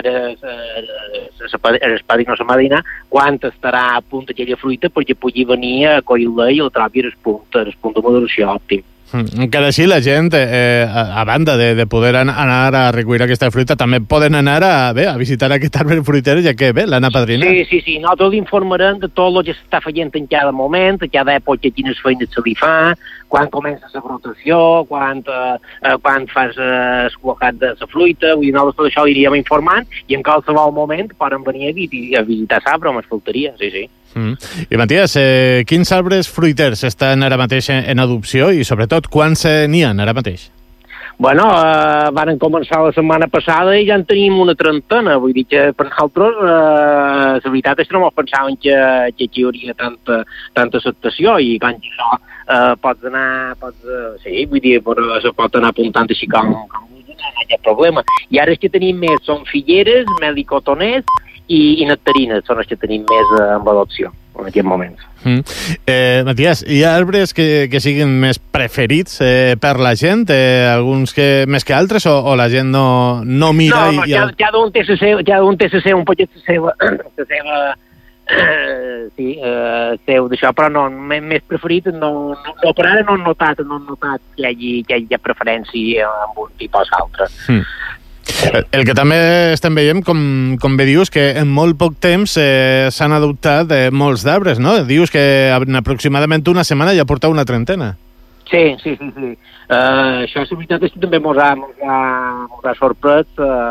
Speaker 13: a, a l'espadi no la medina quan estarà a punt aquella fruita perquè pugui venir a coir-la i el trobi al punt, al punt de maduració òptim.
Speaker 5: Encara així la gent, eh, a, a banda de, de poder anar a recollir aquesta fruita, també poden anar a, bé, a visitar aquest arbre fruiter, ja que bé, l'han apadrinat.
Speaker 13: Sí, sí, sí, nosaltres l'informarem de tot el que s'està fent en cada moment, en cada època quines feines se li fa, quan comença la brotació, quan, eh, quan fas eh, el col·locat de la fruita, vull dir, nosaltres tot això iríem informant, i en qualsevol moment poden venir a visitar l'arbre, m'es faltaria, sí, sí.
Speaker 5: Mm. I Matías, eh, quins arbres fruiters estan ara mateix en, en adopció i sobretot quants eh, n'hi ha ara mateix?
Speaker 13: Bueno, eh, van començar la setmana passada i ja en tenim una trentena, vull dir que per nosaltres eh, la veritat és que no ens pensàvem que, que aquí hi hauria tanta, tanta acceptació i quan això eh, pots anar, pots, eh, sí, vull dir, però se pot anar apuntant així com, com no hi ha cap problema. I ara és que tenim més, són figueres, medicotoners i, i nectarines són els que tenim més eh, en adopció. en aquests moments.
Speaker 5: Mm. Eh, Matías, hi ha arbres que, que siguin més preferits eh, per la gent, eh, alguns que més que altres, o, o la gent no, no mira?
Speaker 13: No, no,
Speaker 5: i, i el...
Speaker 13: cada un té la seva, cada un té la seva, un poquet la seva, la seva eh, sí, eh, seu d'això, però no, més, més preferit, no, no, no, per ara no he notat, no he notat que hi hagi, que hi hagi preferència amb un tipus o altre.
Speaker 5: Mm. El que també estem veient, com, com bé dius, que en molt poc temps eh, s'han adoptat eh, molts d'arbres, no? Dius que en aproximadament una setmana ja porteu una trentena.
Speaker 13: Sí, sí, sí. sí. Uh, això, la veritat, és que també mos ha, mos ha, mos ha sorprès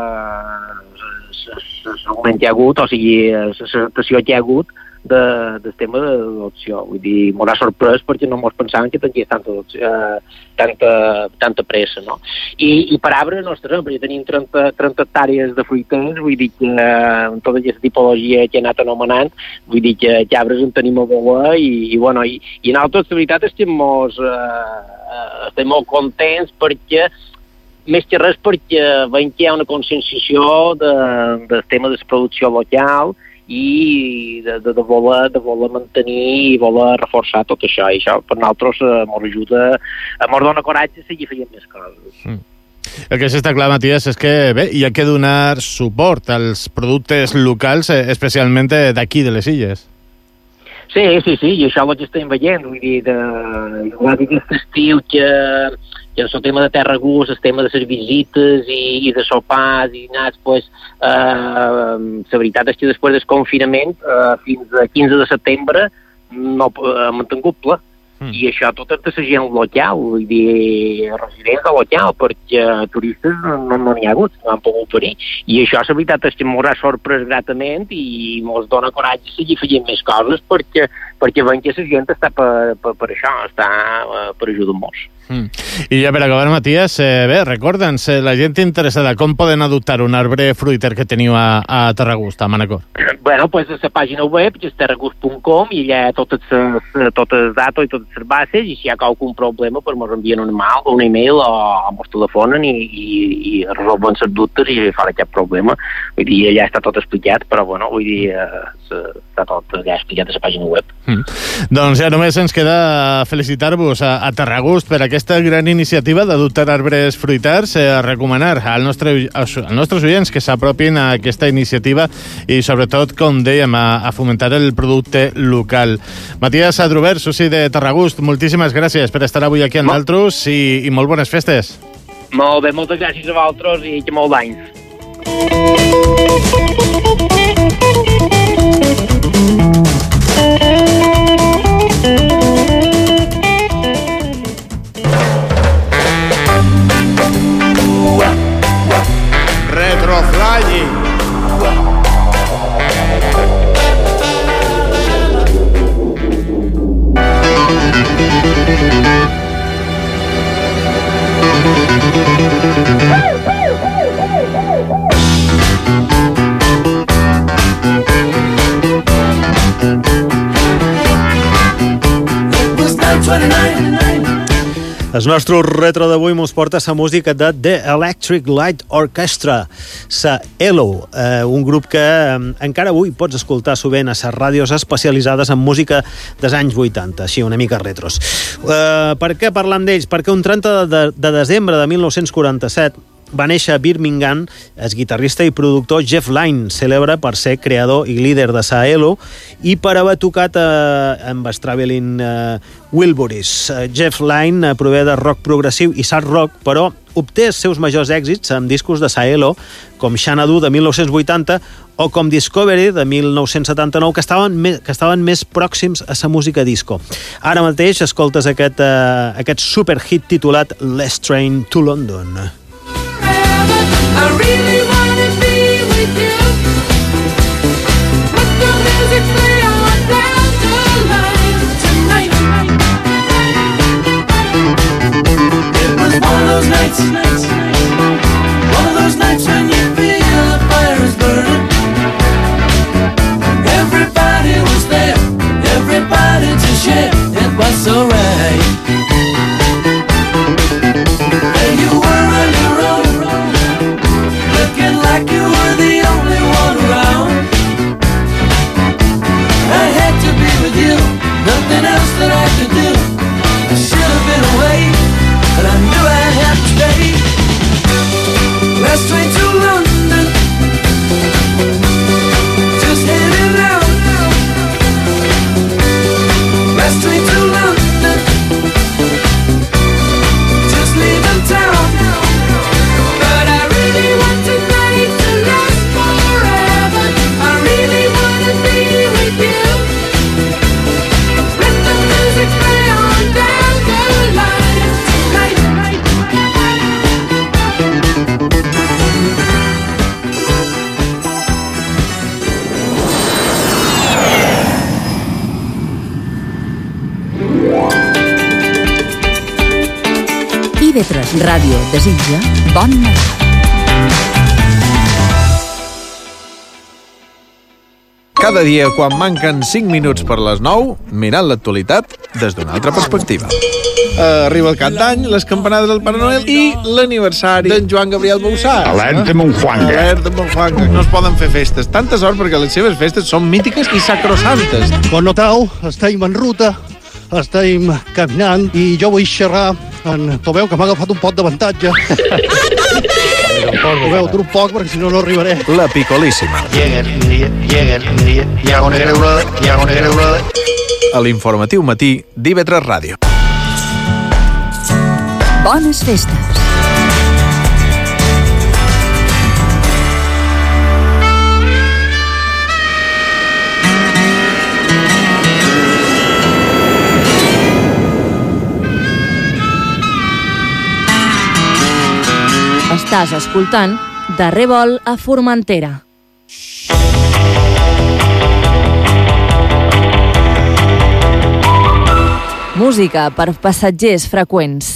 Speaker 13: l'augment que hi ha hagut, o sigui, l'acceptació que hi ha hagut de, del tema de l'adopció. Vull dir, mos ha sorprès perquè no mos pensàvem que tenia tanta, uh, tanta, tanta pressa, no? I, i per arbre no estarem, perquè tenim trenta, trenta hectàrees de fruiters, vull dir que uh, amb tota aquesta tipologia que he anat anomenant, vull dir que, que arbres en tenim a voler i, i, bueno, i, i nosaltres, la veritat, és que mos, uh, estem molt contents perquè més que res perquè veiem que hi ha una conscienciació de, del tema de la producció local i de, de, de, voler, de voler mantenir i voler reforçar tot això. I això per nosaltres eh, ens ajuda, ens dona coratge a seguir fent més coses.
Speaker 5: Mm. El que sí està clar, Matías, és que bé, hi ha que donar suport als productes locals, eh, especialment d'aquí, de les illes.
Speaker 13: Sí, sí, sí, i això és el que estem veient, vull dir, de, igual que aquest estiu que, que el tema de terra gust, el tema de les visites i, i de sopars i nats, pues, eh, la veritat és que després del confinament, eh, fins a quinze de setembre, no ha mantingut ple. Mm. I això tot és de la gent local, vull dir, residents de local, perquè turistes no n'hi ha hagut, no han pogut venir. I això, la veritat, és que m'ho ha sorprès gratament i mos dona coratge seguir fent més coses perquè, perquè veiem que la gent està per, per, per això, està per ajudar-nos.
Speaker 5: Mm. I ja per acabar, Matías, eh, bé, recorda'ns, eh, la gent interessada, com poden adoptar un arbre fruiter que teniu a, a Terragust, a Manacor?
Speaker 13: Bueno, pues a la pàgina web, que és terragust punt com, i allà hi ha totes les dates i totes les bases, i si hi ha qualsevol problema, pues ens envien un email, un email o, o ens telefonen i, i, i resolven els dubtes i fa cap problema. Vull dir, allà està tot explicat, però bueno, vull dir, eh, està tot ja explicat a la pàgina web.
Speaker 5: Mm. Doncs ja només ens queda felicitar-vos a, a Terragust per aquesta gran iniciativa d'adoptar arbres fruitars, eh, a recomanar al nostre, als nostres oients que s'apropin a aquesta iniciativa i sobretot, com dèiem, a, a fomentar el producte local. Matías Adrover, soci de Terragust, moltíssimes gràcies per estar avui aquí amb nosaltres i, i molt bones festes.
Speaker 13: Molt bé, moltes gràcies a vosaltres i que molt d'anys.
Speaker 5: Retroflying.
Speaker 4: El nostre retro d'avui mos porta la música de The Electric Light Orchestra, sa E L O, eh, un grup que eh, encara avui pots escoltar sovint a les ràdios especialitzades en música dels anys vuitanta, així una mica retros. Eh, per què parlam d'ells? Perquè un trenta de, de desembre de mil nou-cents quaranta-set va néixer a Birmingham el guitarrista i productor Jeff Lynne, cèlebre per ser creador i líder de sa E L O i per haver tocat eh, amb els Traveling eh, Wilburys. Eh, Jeff Lynne eh, prové de rock progressiu i hard rock, però obté els seus majors èxits amb discos de sa E L O, com Xanadu de mil nou-cents vuitanta o com Discovery de mil nou-cents setanta-nou, que estaven, més, que estaven més pròxims a sa música disco. Ara mateix escoltes aquest, eh, aquest superhit titulat Let's Train to London.
Speaker 8: I really wanna be with you. Let the music play on down the line tonight. It was one of those nights, one of those nights when you feel the fire is burning. Everybody was there, everybody to share. It was so right. And you were on your own, looking
Speaker 11: I V tres Ràdio desitja bon Nadal.
Speaker 14: Cada dia, quan manquen cinc minuts per les nou, mirant l'actualitat des d'una altra perspectiva.
Speaker 5: Uh, arriba el cap d'any, les campanades del Pare Noel i l'aniversari d'en Joan Gabriel Bausàs.
Speaker 15: Alerta Montjuanga.
Speaker 5: Alerta Montjuanga. No es poden fer festes. Tanta sort perquè les seves festes són mítiques i sacrosantes.
Speaker 16: Bon Natal, estem en ruta, estem caminant i jo vull xerrar en Tomeu, que m'ha agafat un pot d'avantatge. Tomeu, tu un poc, perquè si no, no arribaré.
Speaker 14: La Picolíssima. A l'informatiu matí d'I V tres Ràdio.
Speaker 11: Bones festes.
Speaker 1: Estàs escoltant Darrer vol a Formentera. Música per passatgers freqüents.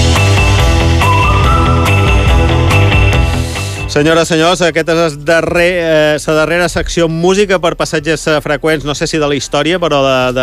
Speaker 4: Senyores, senyors, aquesta és darrer, eh, la darrera secció música per passatgers freqüents, no sé si de la història, però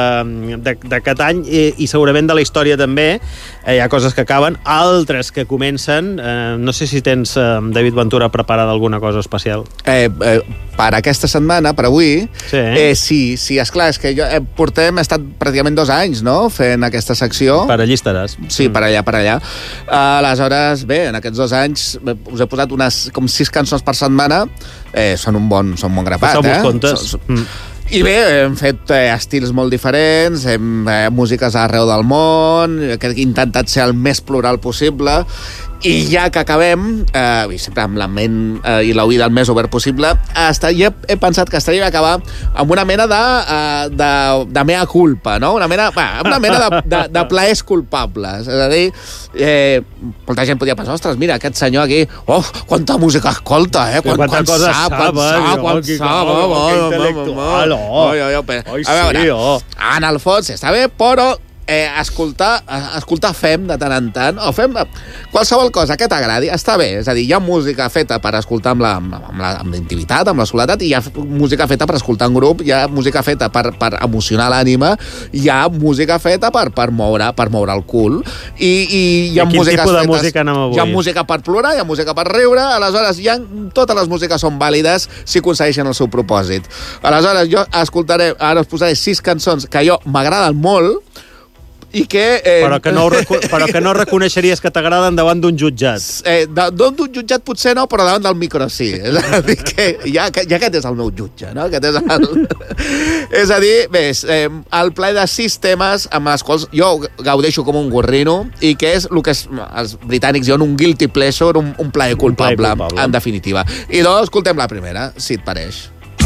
Speaker 4: d'aquest any i, i segurament de la història també. Eh, hi ha coses que acaben, altres que comencen. Eh, no sé si tens, eh, David Ventura, preparada alguna cosa especial.
Speaker 17: Eh, eh, per aquesta setmana, per avui, sí, eh, sí, sí, esclar, és que jo eh, portem, he estat pràcticament dos anys, no?, fent aquesta secció.
Speaker 4: Per allà estaràs.
Speaker 17: Sí, per allà, per allà. Uh, aleshores, bé, en aquests dos anys us he posat unes com sis cançons per setmana, eh, són un bon, són un bon grapat,
Speaker 4: Passeu-vos
Speaker 17: eh?
Speaker 4: comptes.
Speaker 17: So, so, mm. I bé, hem fet eh, estils molt diferents, hem eh, músiques arreu del món, que he intentat ser el més plural possible, i ja que acabem, eh, i sempre amb la ment eh, i l'oïda el més obert possible, hasta, ja he, he pensat que estaria acabar amb una mena de, uh, de, de mea culpa, no? Una mena, bah, una mena de, de, de plaers culpables. És a dir, eh, molta gent podia pensar, ostres, mira, aquest senyor aquí, oh, quanta música escolta, eh? Quan,
Speaker 4: quanta
Speaker 17: quan
Speaker 4: cosa
Speaker 17: sap,
Speaker 4: sap,
Speaker 17: quan
Speaker 4: quan
Speaker 17: sap,
Speaker 4: sap, que intel·lectual, oh.
Speaker 17: A veure, en el fons està bé, però Eh, escoltar, escoltar fem de tant en tant, o fem qualsevol cosa que t'agradi, està bé. És a dir, hi ha música feta per escoltar amb la, amb la, amb la intimitat, amb la soledat, i hi ha música feta per escoltar en grup, hi ha música feta per, per emocionar l'ànima, hi ha música feta per, per, moure, per moure el cul, i, i hi ha
Speaker 4: quin tipus de
Speaker 17: fetes,
Speaker 4: música anem avui?
Speaker 17: Hi ha música per plorar, hi ha música per riure, aleshores hi ha, totes les músiques són vàlides si aconsegueixen el seu propòsit. Aleshores jo escoltaré, ara us posaré sis cançons que a jo m'agraden molt, i que... Eh,
Speaker 4: però, que no però que no reconeixeries que t'agraden davant d'un jutjat.
Speaker 17: Eh, davant d'un jutjat potser no, però davant del micro sí. És a dir, que ja, ja aquest és el meu jutge, no? Aquest és el... és a dir, bé, eh, el plaer de sis temes amb els quals jo gaudeixo com un gorrino i que és el que és, els britànics diuen un guilty pleasure, un, un plaer culpable, un plaer culpable, en definitiva. I doncs escoltem la primera, si et pareix.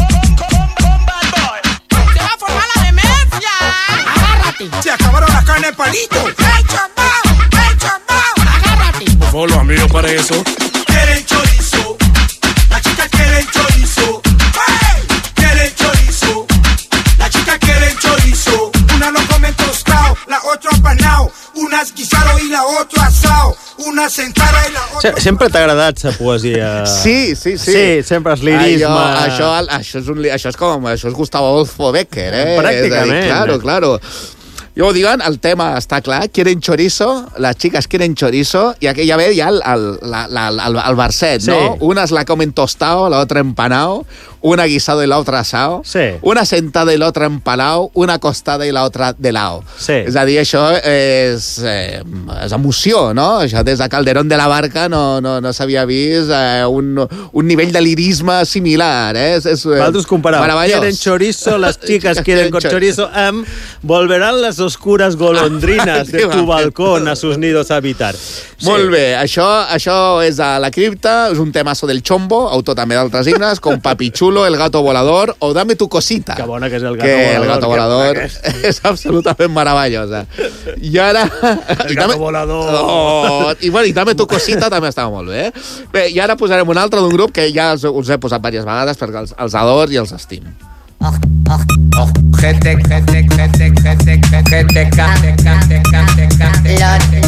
Speaker 18: Se acabaron las carnes palito. ¡Hey, chambao! ¡Hey, chambao! ¡Agárrate! Por favor, los amigos para eso. Quieren chorizo. La chica quiere chorizo. ¡Hey! Quieren chorizo. La chica quiere chorizo. Una no come tostado, la otra apanado. Una es guisado y la otra asado. Una sentada i la otra...
Speaker 4: Sempre t'ha agradat la poesia.
Speaker 17: Sí, sí, sí.
Speaker 4: Sí, sempre és lirisme.
Speaker 17: Allò, això, això, és un, això és com... Això és Gustavo Adolfo Bécquer, eh?
Speaker 4: Pràcticament.
Speaker 17: Dir, claro, claro. Jo ho diuen, el tema està clar, quieren chorizo, las chicas quieren chorizo, i aquí ja ve ja el, el, la, la, el, el verset, sí. ¿No? Una es la comen tostado, la otra empanado, una guisado y la otra asado, sí. Una sentada y la otra empalao, una acostada y la otra de lao.
Speaker 4: Sí.
Speaker 17: És a dir, això és, eh, és emoció, no? Això des de Calderón de la Barca no, no, no s'havia vist eh, un, un nivell de lirisme similar, eh? És, és,
Speaker 4: Vosaltres compareu.
Speaker 17: Meravellós.
Speaker 4: Quieren chorizo, las chicas quieren con chorizo, amb volverán las oscuras golondrinas de tu balcón a sus nidos a habitar.
Speaker 17: Sí. Molt bé, això, això és a la cripta, és un temazo del Chombo, autor també d'altres himnes, com Papi Chulo, El Gato Volador o Dame tu cosita.
Speaker 4: Que bona que és El Gato
Speaker 17: que
Speaker 4: Volador.
Speaker 17: El Gato Volador és, és absolutament meravellosa. I ara...
Speaker 4: El
Speaker 17: i
Speaker 4: Gato
Speaker 17: dame,
Speaker 4: Volador.
Speaker 17: Oh, i, bueno, I Dame tu cosita també estava molt bé. Bé, i ara posarem un altre d'un grup que ja us, us he posat diverses vegades perquè els, els ador i els estim.
Speaker 15: Ojete, jete, jete, jete, jete, cate, cate, cate, cate,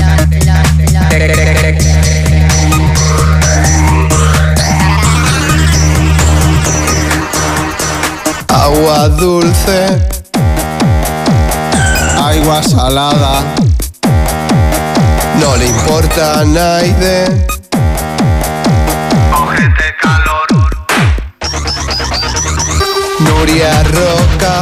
Speaker 19: agua dulce, agua salada, no le importa a nadie.
Speaker 3: Ojete calor.
Speaker 19: Núria Roca.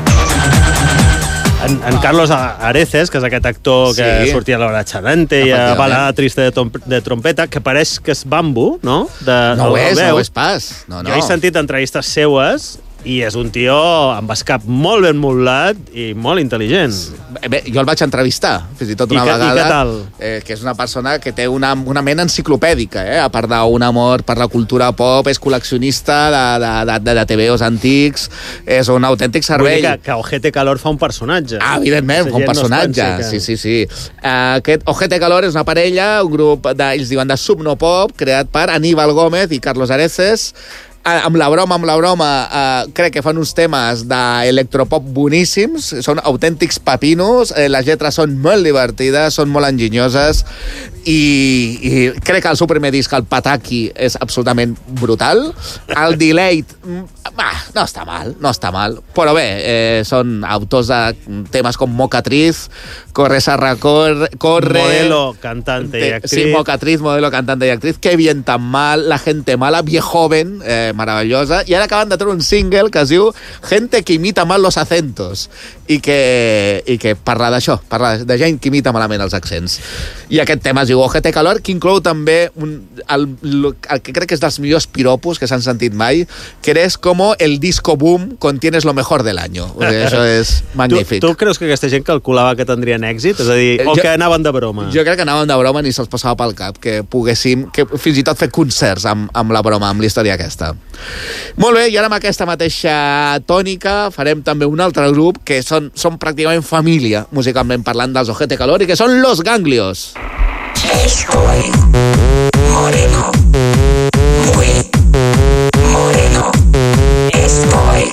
Speaker 4: En, en Carlos Areces, que és aquest actor que
Speaker 17: Sí.
Speaker 4: sortia a l'hora Chanante i a Balada Triste de, tom, de Trompeta, que pareix que és Bambu, no? De,
Speaker 17: No ho
Speaker 4: el
Speaker 17: és,
Speaker 4: veu.
Speaker 17: no ho és pas. No, no.
Speaker 4: Jo he sentit entrevistes seues i és un tio amb escap molt ben modulat i molt intel·ligent.
Speaker 17: Bé, jo el vaig entrevistar, fins i tot una
Speaker 4: I que- i
Speaker 17: vegada.
Speaker 4: què tal?
Speaker 17: Eh, que és una persona que té una, una ment enciclopèdica, eh? A part d'un amor per la cultura pop, és col·leccionista de, de, de, de T V Os antics, és un autèntic
Speaker 4: Vull
Speaker 17: cervell.
Speaker 4: dir que, que Ojete Calor fa un personatge.
Speaker 17: Ah, evidentment, fa un personatge. Sí, sí, sí. Uh, aquest Ojete Calor és una parella, un grup, de, ells diuen de subnopop, creat per Aníbal Gómez i Carlos Areces. Uh, amb la broma, amb la broma, uh, crec que fan uns temes d'electropop boníssims, són autèntics papinos, eh, les lletres són molt divertides, són molt enginyoses, i, i crec que el seu primer disc, el Pataki, és absolutament brutal. El Delayed, bah, no està mal, no està mal, però bé, eh, són autors de temes com Mocatriz, Corre Sarra Corre, corre
Speaker 4: Modelo, cantante y actriz.
Speaker 17: Sí, Mocatriz, modelo, cantante y actriz. Qué bien tan mal, La gente mala, Viejoven, eh, meravellosa. I ara acaben de treure un single que es diu Gente que imita mal los acentos i que, i que parla d'això, parla de gent que imita malament els accents. I aquest tema es diu Ojete Calor, que inclou també un, el, el que crec que és dels millors piropos que s'han sentit mai, que és com el disco boom contienes lo mejor del año. O sigui, això és magnífic.
Speaker 4: Tu, tu creus que aquesta gent calculava que tindrien èxit? És a dir, o
Speaker 17: Jo-
Speaker 4: que anaven de broma?
Speaker 17: Jo crec que anaven de broma ni se'ls passava pel cap que poguéssim, que fins i tot fer concerts amb, amb la broma, amb la història aquesta. Molt bé, i ara amb aquesta mateixa tònica farem també un altre grup que són, són pràcticament família, musicalment parlant, dels Ojete Calor, i que són Los Ganglios.
Speaker 18: Estoy moreno, muy moreno. Estoy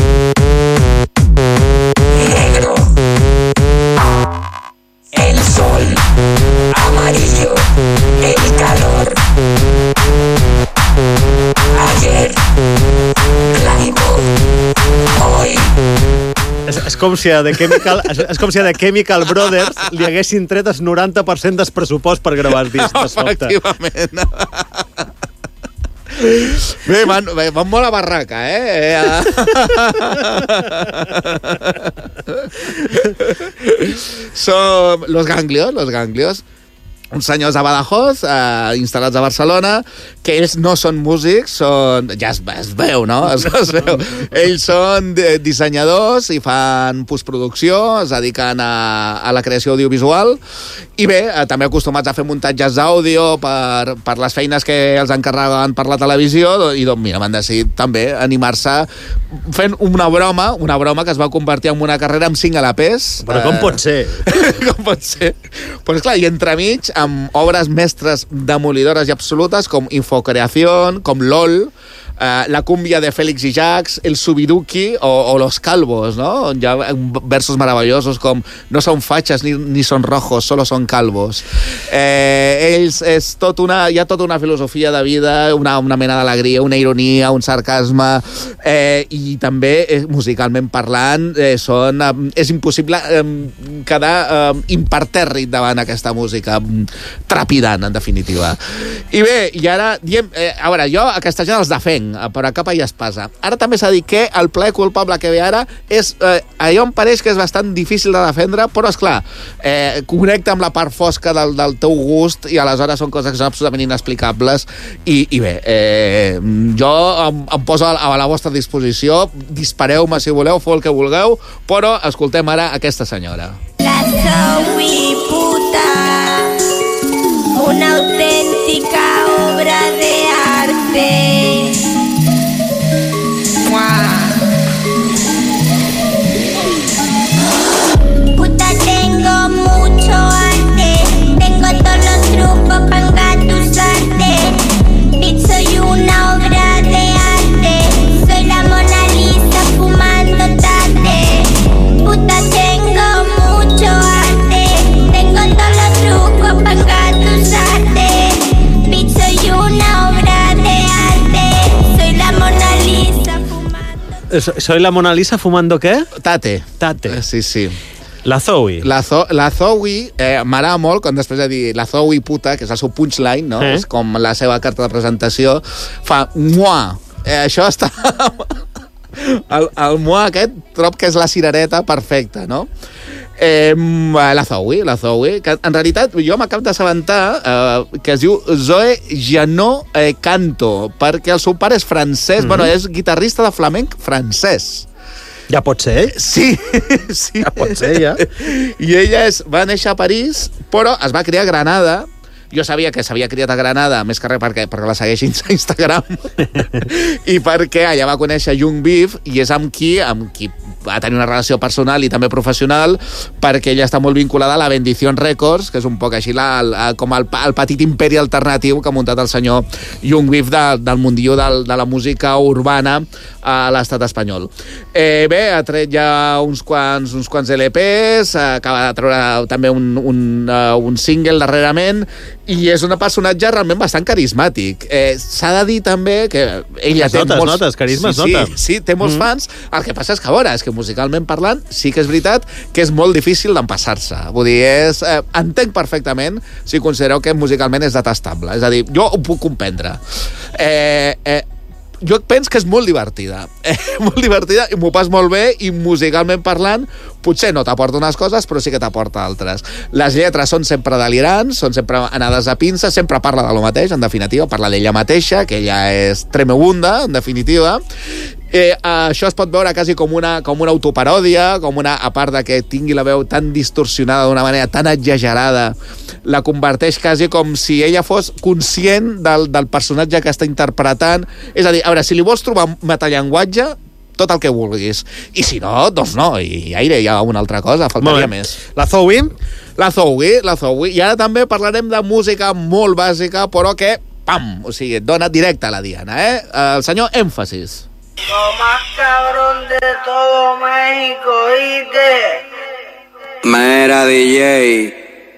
Speaker 18: negro. El sol amarillo, el calor. Ayer blanco, hoy.
Speaker 4: És, és, com si a The Chemical, és, és com si a The Chemical Brothers li haguessin tret el noranta per cent del pressupost per gravar el disc, de sobte.
Speaker 17: Efectivament. Bé, van, bé, van molt a barraca, eh? Som Los Ganglios, Los Ganglios, uns senyors de Badajoz, eh, instal·lats a Barcelona, que ells no són músics, són... ja es, es veu, no? Es, es veu. Ells són de- dissenyadors i fan postproducció, es dediquen a, a la creació audiovisual, i bé, eh, també acostumats a fer muntatges d'àudio per, per les feines que els encarreguen per la televisió, i doncs mira, van decidir també animar-se fent una broma, una broma que es va convertir en una carrera amb cinc L Ps.
Speaker 4: Però com pot ser?
Speaker 17: Com pot ser? Pues clar, i entremig, amb obres mestres demolidores i absolutes com Infocreación, com LOL, eh, La cumbia de Félix i Jax, El Subiduki o, o Los Calvos, no? On hi ha versos meravellosos com No son fachas ni, ni son rojos, solo son calvos. Eh, ells és tot una, hi ha tota una filosofia de vida, una, una mena d'alegria, una ironia, un sarcasme, eh, i també, eh, musicalment parlant, eh, són, eh, és impossible eh, quedar eh, impertèrrit davant aquesta música trepidant, en definitiva. I bé, i ara diem, eh, a veure, jo aquesta gent els defenc, per a capa i espasa. Ara també s'ha dit que el plaer culpable que ve ara és, eh, allò em pareix que és bastant difícil de defendre, però esclar, eh, connecta amb la part fosca del, del teu gust i aleshores són coses que són absolutament inexplicables i, i bé, eh, jo em, em poso a, a la vostra disposició, dispareu-me si voleu, feu el que vulgueu, però escoltem ara aquesta senyora.
Speaker 20: La Zoe puta, una auténtica obra de arte. Puta, tengo mucho arte, tengo todos los trucos para engatusarte. Bitch, soy una obra de arte, soy la Mona Lisa fumando.
Speaker 4: ¿Soy la Mona Lisa fumando què?
Speaker 17: Tate.
Speaker 4: Tate.
Speaker 17: Sí, sí.
Speaker 4: La Zoe.
Speaker 17: La, Zo la Zoe eh, m'agrada molt quan després de dir la Zoe puta, que és el seu punchline, no? Eh? És com la seva carta de presentació, fa mua. Eh, això està... el, el mua aquest trob que és la cirereta perfecta, no? Eh, la Zoe, la Zoe, que en realitat jo m'acabo d'assabentar eh, que es diu Zoe Janot eh, Canto, perquè el seu pare és francès, mm-hmm. bueno, és guitarrista de flamenc francès.
Speaker 4: Ja pot ser ell?
Speaker 17: Sí, sí.
Speaker 4: Ja pot ser, ja.
Speaker 17: I ella és, va néixer a París, però es va criar a Granada. Jo sabia que s'havia criat a Granada, més que res perquè, perquè la segueixin a Instagram, i perquè allà va conèixer Young Beef, i és amb qui, amb qui va tenir una relació personal i també professional, perquè ella està molt vinculada a la Bendición Records, que és un poc així la, la, com el, el petit imperi alternatiu que ha muntat el senyor Young Beef de, del mundillo de, de la música urbana a l'estat espanyol. Eh, bé, ha tret ja uns quants, uns quants L Pes, acaba de treure també un, un, uh, un single darrerament, i és un personatge realment bastant carismàtic. Eh, S'ha de dir també que ella
Speaker 4: es
Speaker 17: té
Speaker 4: nota,
Speaker 17: molts...
Speaker 4: Es nota, es carisma
Speaker 17: sí,
Speaker 4: es nota.
Speaker 17: Sí, sí, té molts mm. fans. El que passa és que, a veure, és que musicalment parlant, sí que és veritat que és molt difícil d'empassar-se. Vull dir, és, eh, entenc perfectament si considereu que musicalment és detestable. És a dir, jo ho puc comprendre. Eh, eh, jo penso que és molt divertida. Eh, molt divertida i m'ho pas molt bé, i musicalment parlant potser no t'aporta unes coses, però sí que t'aporta altres. Les lletres són sempre delirants, són sempre anades a pinça, sempre parla de lo mateix, en definitiva, parla d'ella mateixa, que ella és tremebunda, en definitiva. Eh, això es pot veure quasi com una, com una autoparòdia, com una, a part de que tingui la veu tan distorsionada d'una manera tan exagerada, la converteix quasi com si ella fos conscient del, del personatge que està interpretant. És a dir, a veure, si li vols trobar metallenguatge, tot el que vulguis. I si no, doncs no, i aire, hi ha una altra cosa, faltaria més.
Speaker 4: La Zoe?
Speaker 17: La Zoe, la Zoe. I ara també parlarem de música molt bàsica, però que, pam, o sigui, et dona directe a la diana, eh? El senyor Èmfasis.
Speaker 18: Lo más cabrón de todo México, ¿oíste?
Speaker 21: Mera D J,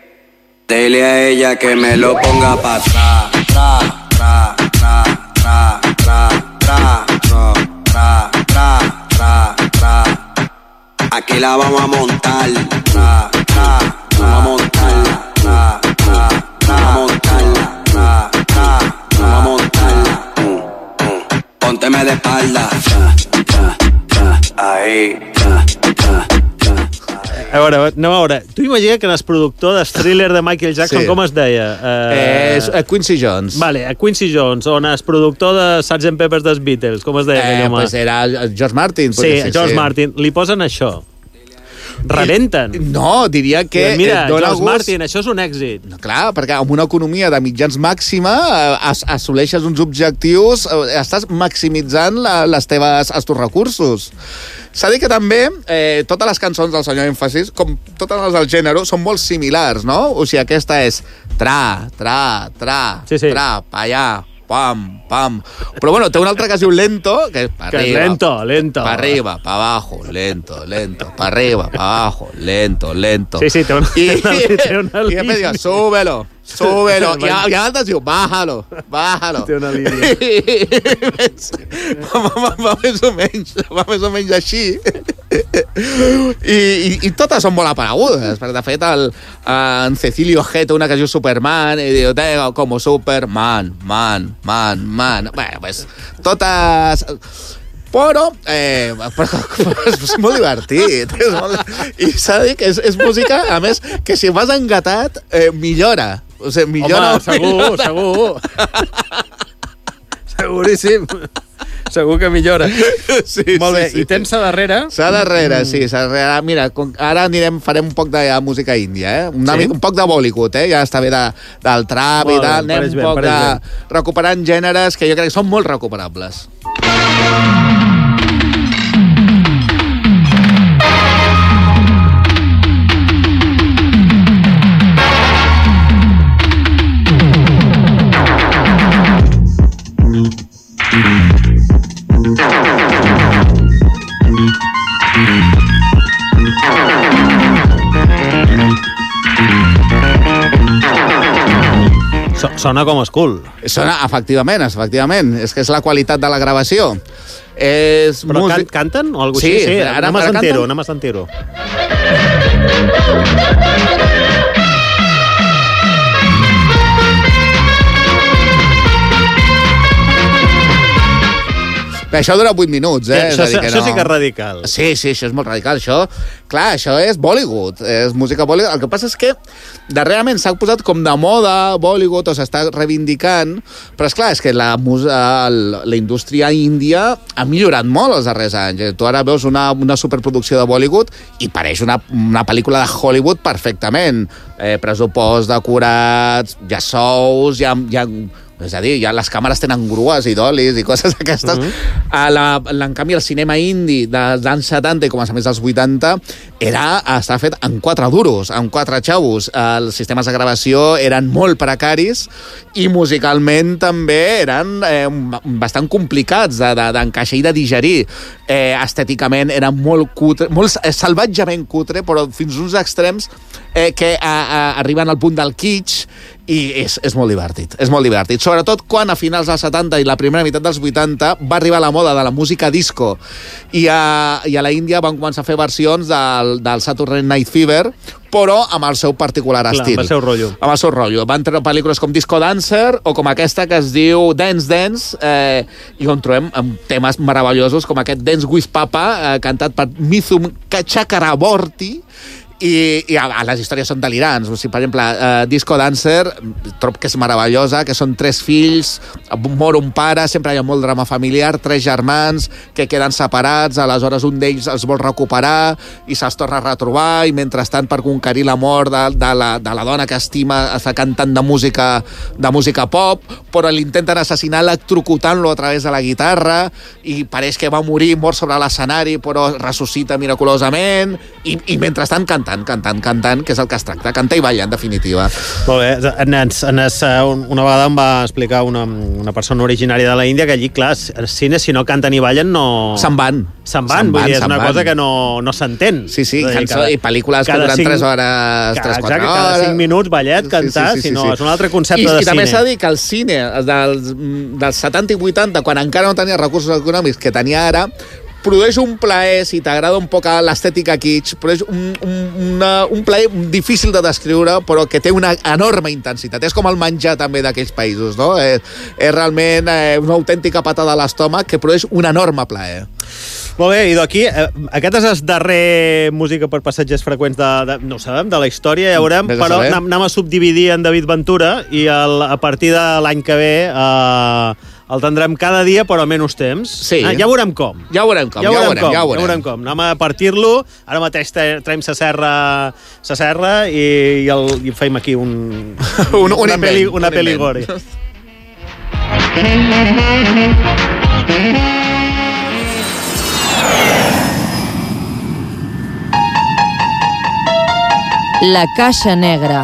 Speaker 21: dile a ella que me lo ponga pa' atrás. Tra, tra, tra, tra, tra, tra, tra, tra, tra, tra, tra. Aquí la vamos a montar. Tra, tra, vamos a montarla. Tra, tra, tra, vamos a montarla. Tra, tra, tra, vamos a montarla. Pónteme de espalda. Ahí.
Speaker 4: A veure, anem a veure. Tu imagina que el productor del Thriller de Michael Jackson, sí. Com es deia? Uh...
Speaker 17: Eh, és Quincy Jones.
Speaker 4: Vale, a Quincy Jones, on el productor de sergeant Pepper dels Beatles, com es deia?
Speaker 17: Eh, pues era George Martin.
Speaker 4: Sí, ser, George sí. Martin. Li posen això. Rebenten.
Speaker 17: No, diria que...
Speaker 4: Mira,
Speaker 17: eh,
Speaker 4: George
Speaker 17: gust...
Speaker 4: Martin, això és un èxit.
Speaker 17: No, clar, perquè amb una economia de mitjans màxima as assoleixes uns objectius, estàs maximitzant la, les teves, els teus recursos. S'ha dit que també eh, totes les cançons del senyor Èmfasis, com totes les del gènere, són molt similars, no? O sigui, aquesta és tra, tra, tra,
Speaker 4: sí, sí.
Speaker 17: tra, pa allà, pam, pam. Però bueno, té un altre que es diu lento, que és pa
Speaker 4: que
Speaker 17: arriba,
Speaker 4: lento, lento.
Speaker 17: pa arriba, pa abajo, lento, lento, pa arriba, pa abajo, lento, lento.
Speaker 4: Sí, sí, té una,
Speaker 17: I,
Speaker 4: té una
Speaker 17: i després diu, súbelo, súbelo. I, i altres diu, bájalo, bájalo.
Speaker 4: Té una línia.
Speaker 17: va, va, va, més o menys, va més o menys així. I, i, i totes són molt aparegudes, perquè de fet el, en Cecilio G té una que es diu Superman, i diu, tengo como Superman, man, man, man. Bé, pues, totes... Però, eh, però, però és molt divertit. És molt... I s'ha de dir que és, és música, a més, que si vas engatat, eh, millora. O sigui, millora...
Speaker 4: Home, segur, millora. segur. Seguríssim. Segur que millora.
Speaker 17: Sí,
Speaker 4: molt bé,
Speaker 17: sí, sí.
Speaker 4: I tens a darrere?
Speaker 17: A darrere, sí. A darrere. Mira, ara anirem, farem un poc de música índia, eh? Un, sí? un poc de Bollywood, eh? Ja està bé de, del trap i tal. Anem un poc de recuperant gèneres que jo crec que són molt recuperables.
Speaker 4: Sona com a school.
Speaker 17: Sona, efectivament, efectivament. És que és la qualitat de la gravació. És
Speaker 4: Però
Speaker 17: músic...
Speaker 4: can canten o alguna
Speaker 17: sí,
Speaker 4: cosa així? Sí,
Speaker 17: ara,
Speaker 4: anem a
Speaker 17: ara
Speaker 4: sentir-ho,
Speaker 17: canten.
Speaker 4: anem a sentir-ho.
Speaker 17: Bé, això dura vuit minuts, eh?
Speaker 4: Sí, això,
Speaker 17: és a dir que
Speaker 4: això
Speaker 17: no...
Speaker 4: sí que és radical.
Speaker 17: Sí, sí, això és molt radical. Això, clar, això és Bollywood, és música Bollywood. El que passa és que darrerament s'ha posat com de moda Bollywood o s'està reivindicant, però és clar, és que la, la indústria índia ha millorat molt els darrers anys. Tu ara veus una, una superproducció de Bollywood i pareix una, una pel·lícula de Hollywood perfectament. Eh, pressupost decorats, hi ha sous, hi ha... Hi ha és a dir, ja les càmeres tenen grues i dolis i coses d'aquestes. Uh-huh. a la, en canvi, el cinema indi dels anys setanta i començaments dels vuitanta era, estava fet en quatre duros, en quatre xavos. Els sistemes de gravació eren molt precaris i musicalment també eren eh, bastant complicats d'encaixar de, de, i de digerir. Eh, estèticament era molt cutre, molt salvatgement cutre, però fins uns extrems eh, que a, a, arriben al punt del kitsch, i és, és molt divertit, és molt divertit. Sobretot quan a finals dels setanta i la primera meitat dels vuitanta va arribar la moda de la música disco i a, i a la Índia van començar a fer versions del, del Saturday Night Fever, però amb el seu particular
Speaker 4: Clar,
Speaker 17: estil.
Speaker 4: amb el seu rotllo.
Speaker 17: Amb el seu rotllo. Van treure pel·lícules com Disco Dancer o com aquesta que es diu Dance Dance, eh, i on trobem temes meravellosos com aquest Dance with Papa, eh, cantat per Mithun Chakraborty, i, i a, a les històries són delirants. O sigui, per exemple, uh, Disco Dancer trob que és meravellosa, que són tres fills, mor un pare, sempre hi ha molt drama familiar, tres germans que queden separats, aleshores un d'ells els vol recuperar i se'ls torna a retrobar, i mentrestant, per conquerir l'amor de, de, la, de la dona que estima, està cantant de música, de música pop, però l'intenten assassinar electrocutant-lo a través de la guitarra, i pareix que va morir mort sobre l'escenari, però ressuscita miraculosament, i, i mentrestant canta cantant, cantant, cantant, que és el que es tracta. Canta i balla, en definitiva.
Speaker 4: Molt bé. Ens, ens, una vegada em va explicar una, una persona originària de la Índia que allí, clar, el cine, si no canten i ballen, no...
Speaker 17: Se'n van.
Speaker 4: Se'n van, vull dir, és una van. cosa que no, no s'entén.
Speaker 17: Sí, sí,
Speaker 4: dir,
Speaker 17: cançó,
Speaker 4: cada,
Speaker 17: i pel·lícules que duren tres hores, tres, quatre hores...
Speaker 4: Cada cinc minuts, ballet, cantar, sí, sí, sí, si no, sí. és un altre concepte
Speaker 17: I,
Speaker 4: de
Speaker 17: i
Speaker 4: cine.
Speaker 17: I també s'ha de dir que el cine dels, dels setanta i vuitanta, quan encara no tenia recursos econòmics que tenia ara, produeix un plaer, si t'agrada un poc l'estètica kitsch, produeix un, un, una, un plaer difícil de descriure, però que té una enorme intensitat. És com el menjar també d'aquells països, no? És, és realment eh, una autèntica patada a l'estómac que produeix un enorme plaer.
Speaker 4: Molt bé, i d'aquí, eh, aquest és el darrer música per passatgers freqüents de, de, no ho sabem, de la història, ja veurem, però anem, anem a subdividir en David Ventura i el, a partir de l'any que ve eh, el tindrem cada dia, però a menys temps.
Speaker 17: Sí.
Speaker 4: Ah, ja veurem com.
Speaker 17: Ja veurem com, ja, ja, veurem, com, ja veurem.
Speaker 4: Ja veurem com. Anem a partir-lo, ara mateix traiem sa serra, sa serra i, i, el, i fem aquí un,
Speaker 17: un, un
Speaker 4: una
Speaker 17: invent,
Speaker 4: peli, una
Speaker 17: un
Speaker 4: peli gore.
Speaker 1: La caixa negra.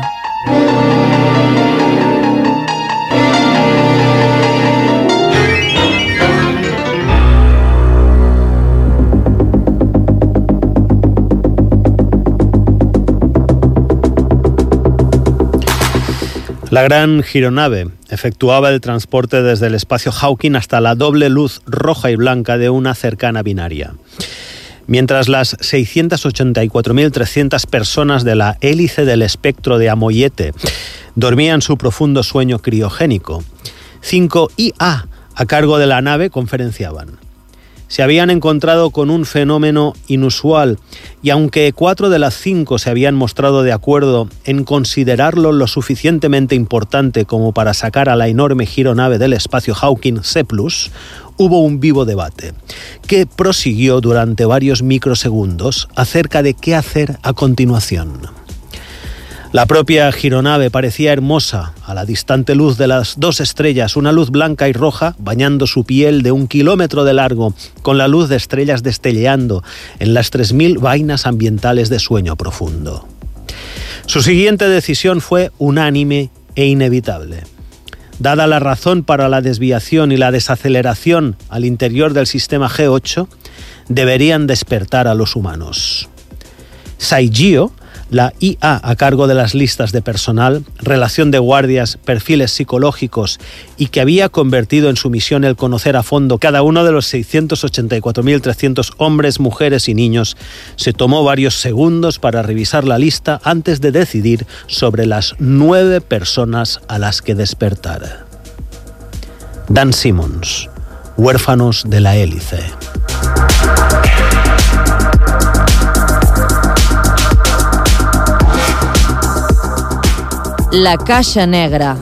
Speaker 4: La gran gironave efectuaba el transporte desde el espacio Hawking hasta la doble luz roja y blanca de una cercana binaria. Mientras las seiscientas ochenta y cuatro mil trescientas personas de la hélice del espectro de Amoyete dormían su profundo sueño criogénico, cinco I A a cargo de la nave conferenciaban. Se habían encontrado con un fenómeno inusual y aunque cuatro de las cinco se habían mostrado de acuerdo en considerarlo lo suficientemente importante como para sacar a la enorme gironave del espacio Hawking C plus, hubo un vivo debate que prosiguió durante varios microsegundos acerca de qué hacer a continuación. La propia gironave parecía hermosa a la distante luz de las dos estrellas, una luz blanca y roja bañando su piel de un kilómetro de largo, con la luz de estrellas destelleando en las tres mil vainas ambientales de sueño profundo. Su siguiente decisión fue unánime e inevitable. Dada la razón para la desviación y la desaceleración al interior del sistema G ocho, deberían despertar a los humanos. Saigio, La I A a cargo de las listas de personal, relación de guardias, perfiles psicológicos y que había convertido en su misión el conocer a fondo cada uno de los seiscientos ochenta y cuatro mil trescientos hombres, mujeres y niños, se tomó varios segundos para revisar la lista antes de decidir sobre las nueve personas a las que despertar. Dan Simmons, Huérfanos de la Hélice.
Speaker 1: La caixa negra.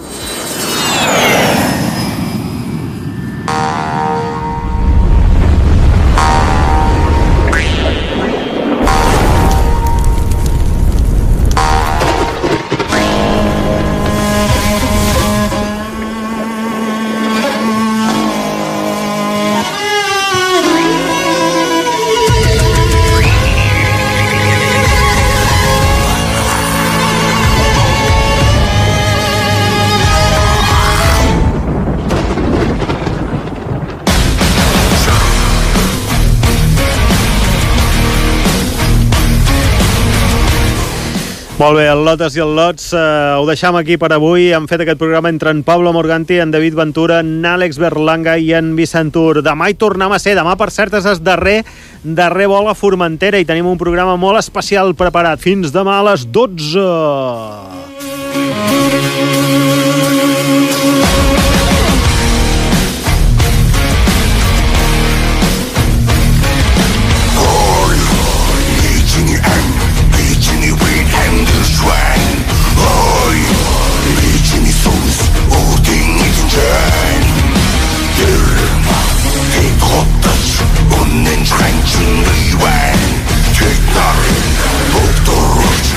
Speaker 4: Molt bé, el Lotes i el Lots eh, ho deixam aquí per avui. Hem fet aquest programa entre en Pablo Morganti, en David Ventura, en Àlex Berlanga i en Vicent Ur. Demà hi tornem a ser. Demà, per cert, és el darrer, darrer vol a Formentera i tenim un programa molt especial preparat. Fins demà a les dotze.
Speaker 18: Trenchen, we went, take nothing, both the roots.